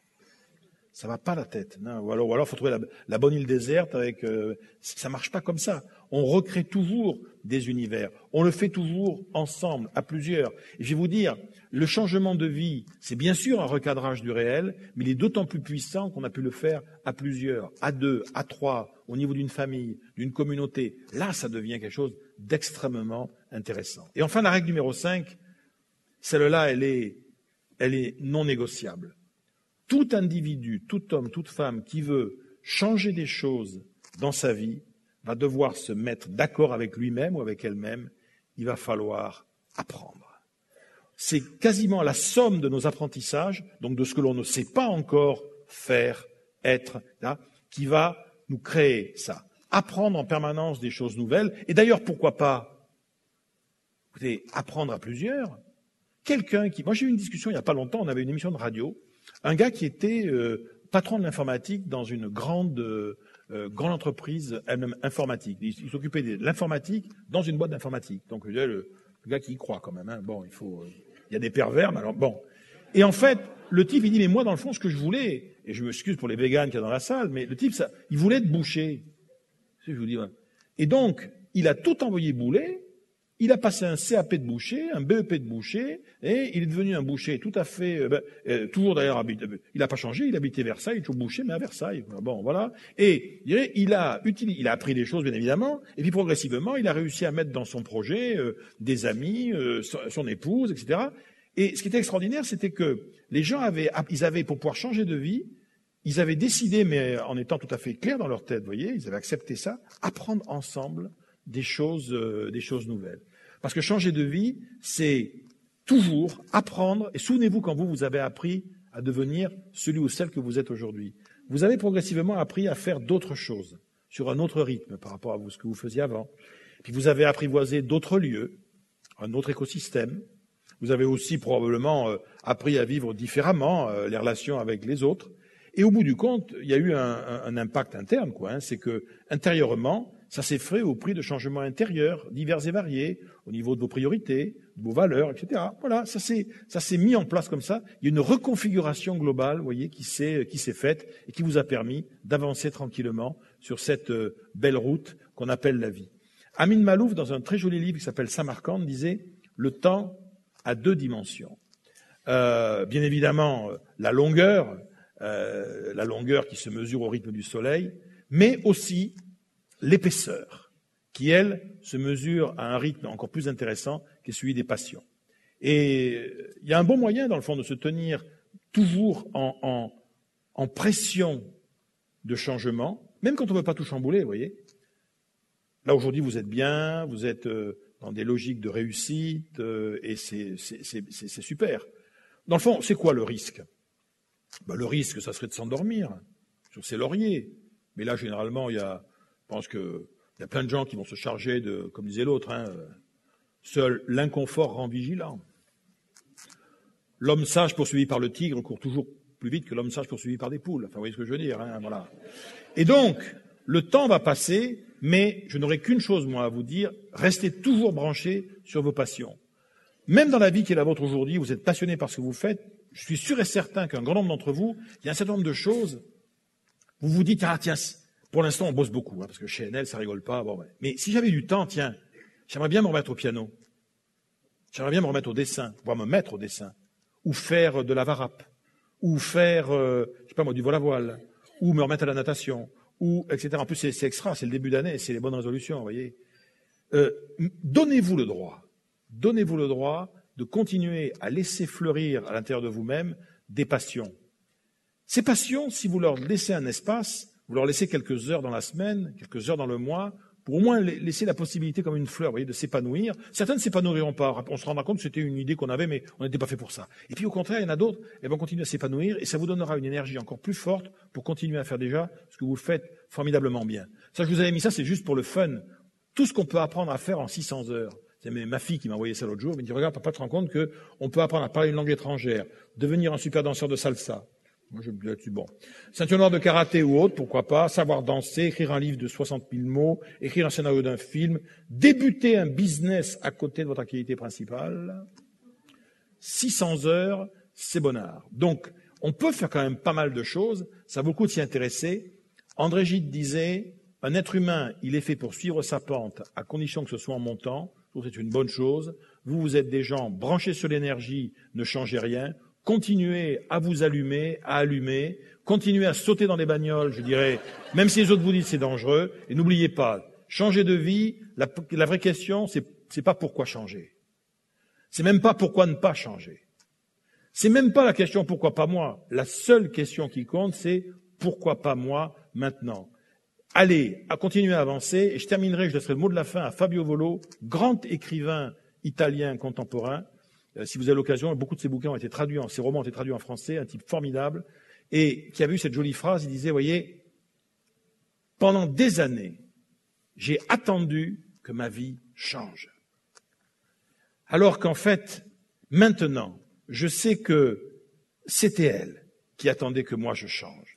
ça va pas la tête. Non, ou alors, ou alors, faut trouver la, la bonne île déserte avec. Euh, ça marche pas comme ça. On recrée toujours des univers. On le fait toujours ensemble, à plusieurs. Et je vais vous dire, le changement de vie, c'est bien sûr un recadrage du réel, mais il est d'autant plus puissant qu'on a pu le faire à plusieurs, à deux, à trois, au niveau d'une famille, d'une communauté. Là, ça devient quelque chose d'extrêmement intéressant. Et enfin, la règle numéro cinq, celle-là, elle est, elle est non négociable. Tout individu, tout homme, toute femme qui veut changer des choses dans sa vie va devoir se mettre d'accord avec lui-même ou avec elle-même. Il va falloir apprendre. C'est quasiment la somme de nos apprentissages, donc de ce que l'on ne sait pas encore faire, être, là, qui va nous créer ça. Apprendre en permanence des choses nouvelles. Et d'ailleurs, pourquoi pas, écoutez, apprendre à plusieurs. Quelqu'un qui... Moi, j'ai eu une discussion il n'y a pas longtemps, on avait une émission de radio. Un gars qui était euh, patron de l'informatique dans une grande, euh, grande entreprise elle-même informatique. Il, il s'occupait de l'informatique dans une boîte d'informatique. Donc, je dirais, le, le gars qui y croit quand même. Hein. Bon, il faut, euh, il y a des pervers, mais alors bon. Et en fait, le type, il dit, mais moi, dans le fond, ce que je voulais, et je m'excuse pour les véganes qu'il y a dans la salle, mais le type, ça, il voulait être boucher. C'est ce que je vous dis. Ouais. Et donc, il a tout envoyé bouler. Il a passé un C A P de boucher, un B E P de boucher, et il est devenu un boucher tout à fait, euh, euh, toujours d'ailleurs, il n'a pas changé, il habitait Versailles, toujours boucher, mais à Versailles. Bon, voilà. Et je dirais, il a utilisé, il a appris des choses, bien évidemment, et puis progressivement, il a réussi à mettre dans son projet euh, des amis, euh, son, son épouse, et cetera. Et ce qui était extraordinaire, c'était que les gens avaient, ils avaient, pour pouvoir changer de vie, ils avaient décidé, mais en étant tout à fait clairs dans leur tête, vous voyez, ils avaient accepté ça, apprendre ensemble des choses, euh, des choses nouvelles. Parce que changer de vie, c'est toujours apprendre, et souvenez-vous quand vous, vous avez appris à devenir celui ou celle que vous êtes aujourd'hui. Vous avez progressivement appris à faire d'autres choses, sur un autre rythme par rapport à vous, ce que vous faisiez avant. Puis vous avez apprivoisé d'autres lieux, un autre écosystème. Vous avez aussi probablement euh, appris à vivre différemment euh, les relations avec les autres. Et au bout du compte, il y a eu un, un, un impact interne, quoi. Hein, c'est que intérieurement, ça s'est fait au prix de changements intérieurs divers et variés, au niveau de vos priorités, de vos valeurs, et cetera. Voilà, ça s'est, ça s'est mis en place comme ça. Il y a une reconfiguration globale, vous voyez, qui s'est, qui s'est faite et qui vous a permis d'avancer tranquillement sur cette euh, belle route qu'on appelle la vie. Amin Malouf, dans un très joli livre qui s'appelle Samarcande, disait « Le temps a deux dimensions. Euh, » Bien évidemment, la longueur, euh, la longueur qui se mesure au rythme du soleil, mais aussi l'épaisseur, qui, elle, se mesure à un rythme encore plus intéressant, qui est celui des passions. Et il y a un bon moyen, dans le fond, de se tenir toujours en, en, en pression de changement, même quand on ne veut pas tout chambouler, vous voyez. Là, aujourd'hui, vous êtes bien, vous êtes dans des logiques de réussite, et c'est, c'est, c'est, c'est super. Dans le fond, c'est quoi le risque ? Ben, le risque, ça serait de s'endormir sur ses lauriers. Mais là, généralement, il y a, je pense qu'il y a plein de gens qui vont se charger de, comme disait l'autre, hein, seul l'inconfort rend vigilant. L'homme sage poursuivi par le tigre court toujours plus vite que l'homme sage poursuivi par des poules. Enfin, vous voyez ce que je veux dire, hein, voilà. Et donc, le temps va passer, mais je n'aurai qu'une chose, moi, à vous dire, restez toujours branchés sur vos passions. Même dans la vie qui est la vôtre aujourd'hui, vous êtes passionné par ce que vous faites, je suis sûr et certain qu'un grand nombre d'entre vous, il y a un certain nombre de choses, vous vous dites, ah tiens, pour l'instant on bosse beaucoup, hein, parce que chez N L ça rigole pas, bon, ouais. Mais si j'avais du temps, tiens, j'aimerais bien me remettre au piano, j'aimerais bien me remettre au dessin, voire me mettre au dessin, ou faire de la varap, ou faire, euh, je sais pas moi, du vol-à-voile, ou me remettre à la natation, ou et cetera. En plus c'est, c'est extra, c'est le début d'année, c'est les bonnes résolutions, vous voyez. Euh, donnez-vous le droit, donnez-vous le droit de continuer à laisser fleurir à l'intérieur de vous-même des passions. Ces passions, si vous leur laissez un espace, vous leur laissez quelques heures dans la semaine, quelques heures dans le mois, pour au moins laisser la possibilité, comme une fleur, vous voyez, de s'épanouir. Certaines ne s'épanouiront pas. On se rendra compte que c'était une idée qu'on avait, mais on n'était pas fait pour ça. Et puis au contraire, il y en a d'autres, elles vont continuer à s'épanouir, et ça vous donnera une énergie encore plus forte pour continuer à faire déjà ce que vous faites formidablement bien. Ça, je vous avais mis ça, c'est juste pour le fun. Tout ce qu'on peut apprendre à faire en six cents heures. C'est ma fille qui m'a envoyé ça l'autre jour, elle me dit, regarde, papa, tu te rends compte qu'on peut apprendre à parler une langue étrangère, devenir un super danseur de salsa. Moi, je me dis là-dessus, bon. Ceinture noire de karaté ou autre, pourquoi pas, savoir danser, écrire un livre de soixante mille mots, écrire un scénario d'un film, débuter un business à côté de votre activité principale. six cents heures, c'est bonnard. Donc, on peut faire quand même pas mal de choses, ça vaut le coup de s'y intéresser. André Gide disait, un être humain, il est fait pour suivre sa pente, à condition que ce soit en montant. C'est une bonne chose. Vous, vous êtes des gens branchés sur l'énergie, ne changez rien. Continuez à vous allumer, à allumer. Continuez à sauter dans les bagnoles, je dirais, même si les autres vous disent c'est dangereux. Et n'oubliez pas, changer de vie, la, la vraie question, c'est, c'est pas pourquoi changer. C'est même pas pourquoi ne pas changer. C'est même pas la question pourquoi pas moi. La seule question qui compte, c'est pourquoi pas moi maintenant. Allez, à continuer à avancer, et je terminerai, je laisserai le mot de la fin à Fabio Volo, grand écrivain italien contemporain. Euh, si vous avez l'occasion, beaucoup de ses bouquins ont été traduits, en, ses romans ont été traduits en français, un type formidable, et qui a vu cette jolie phrase, il disait, voyez, pendant des années, j'ai attendu que ma vie change. Alors qu'en fait, maintenant, je sais que c'était elle qui attendait que moi je change.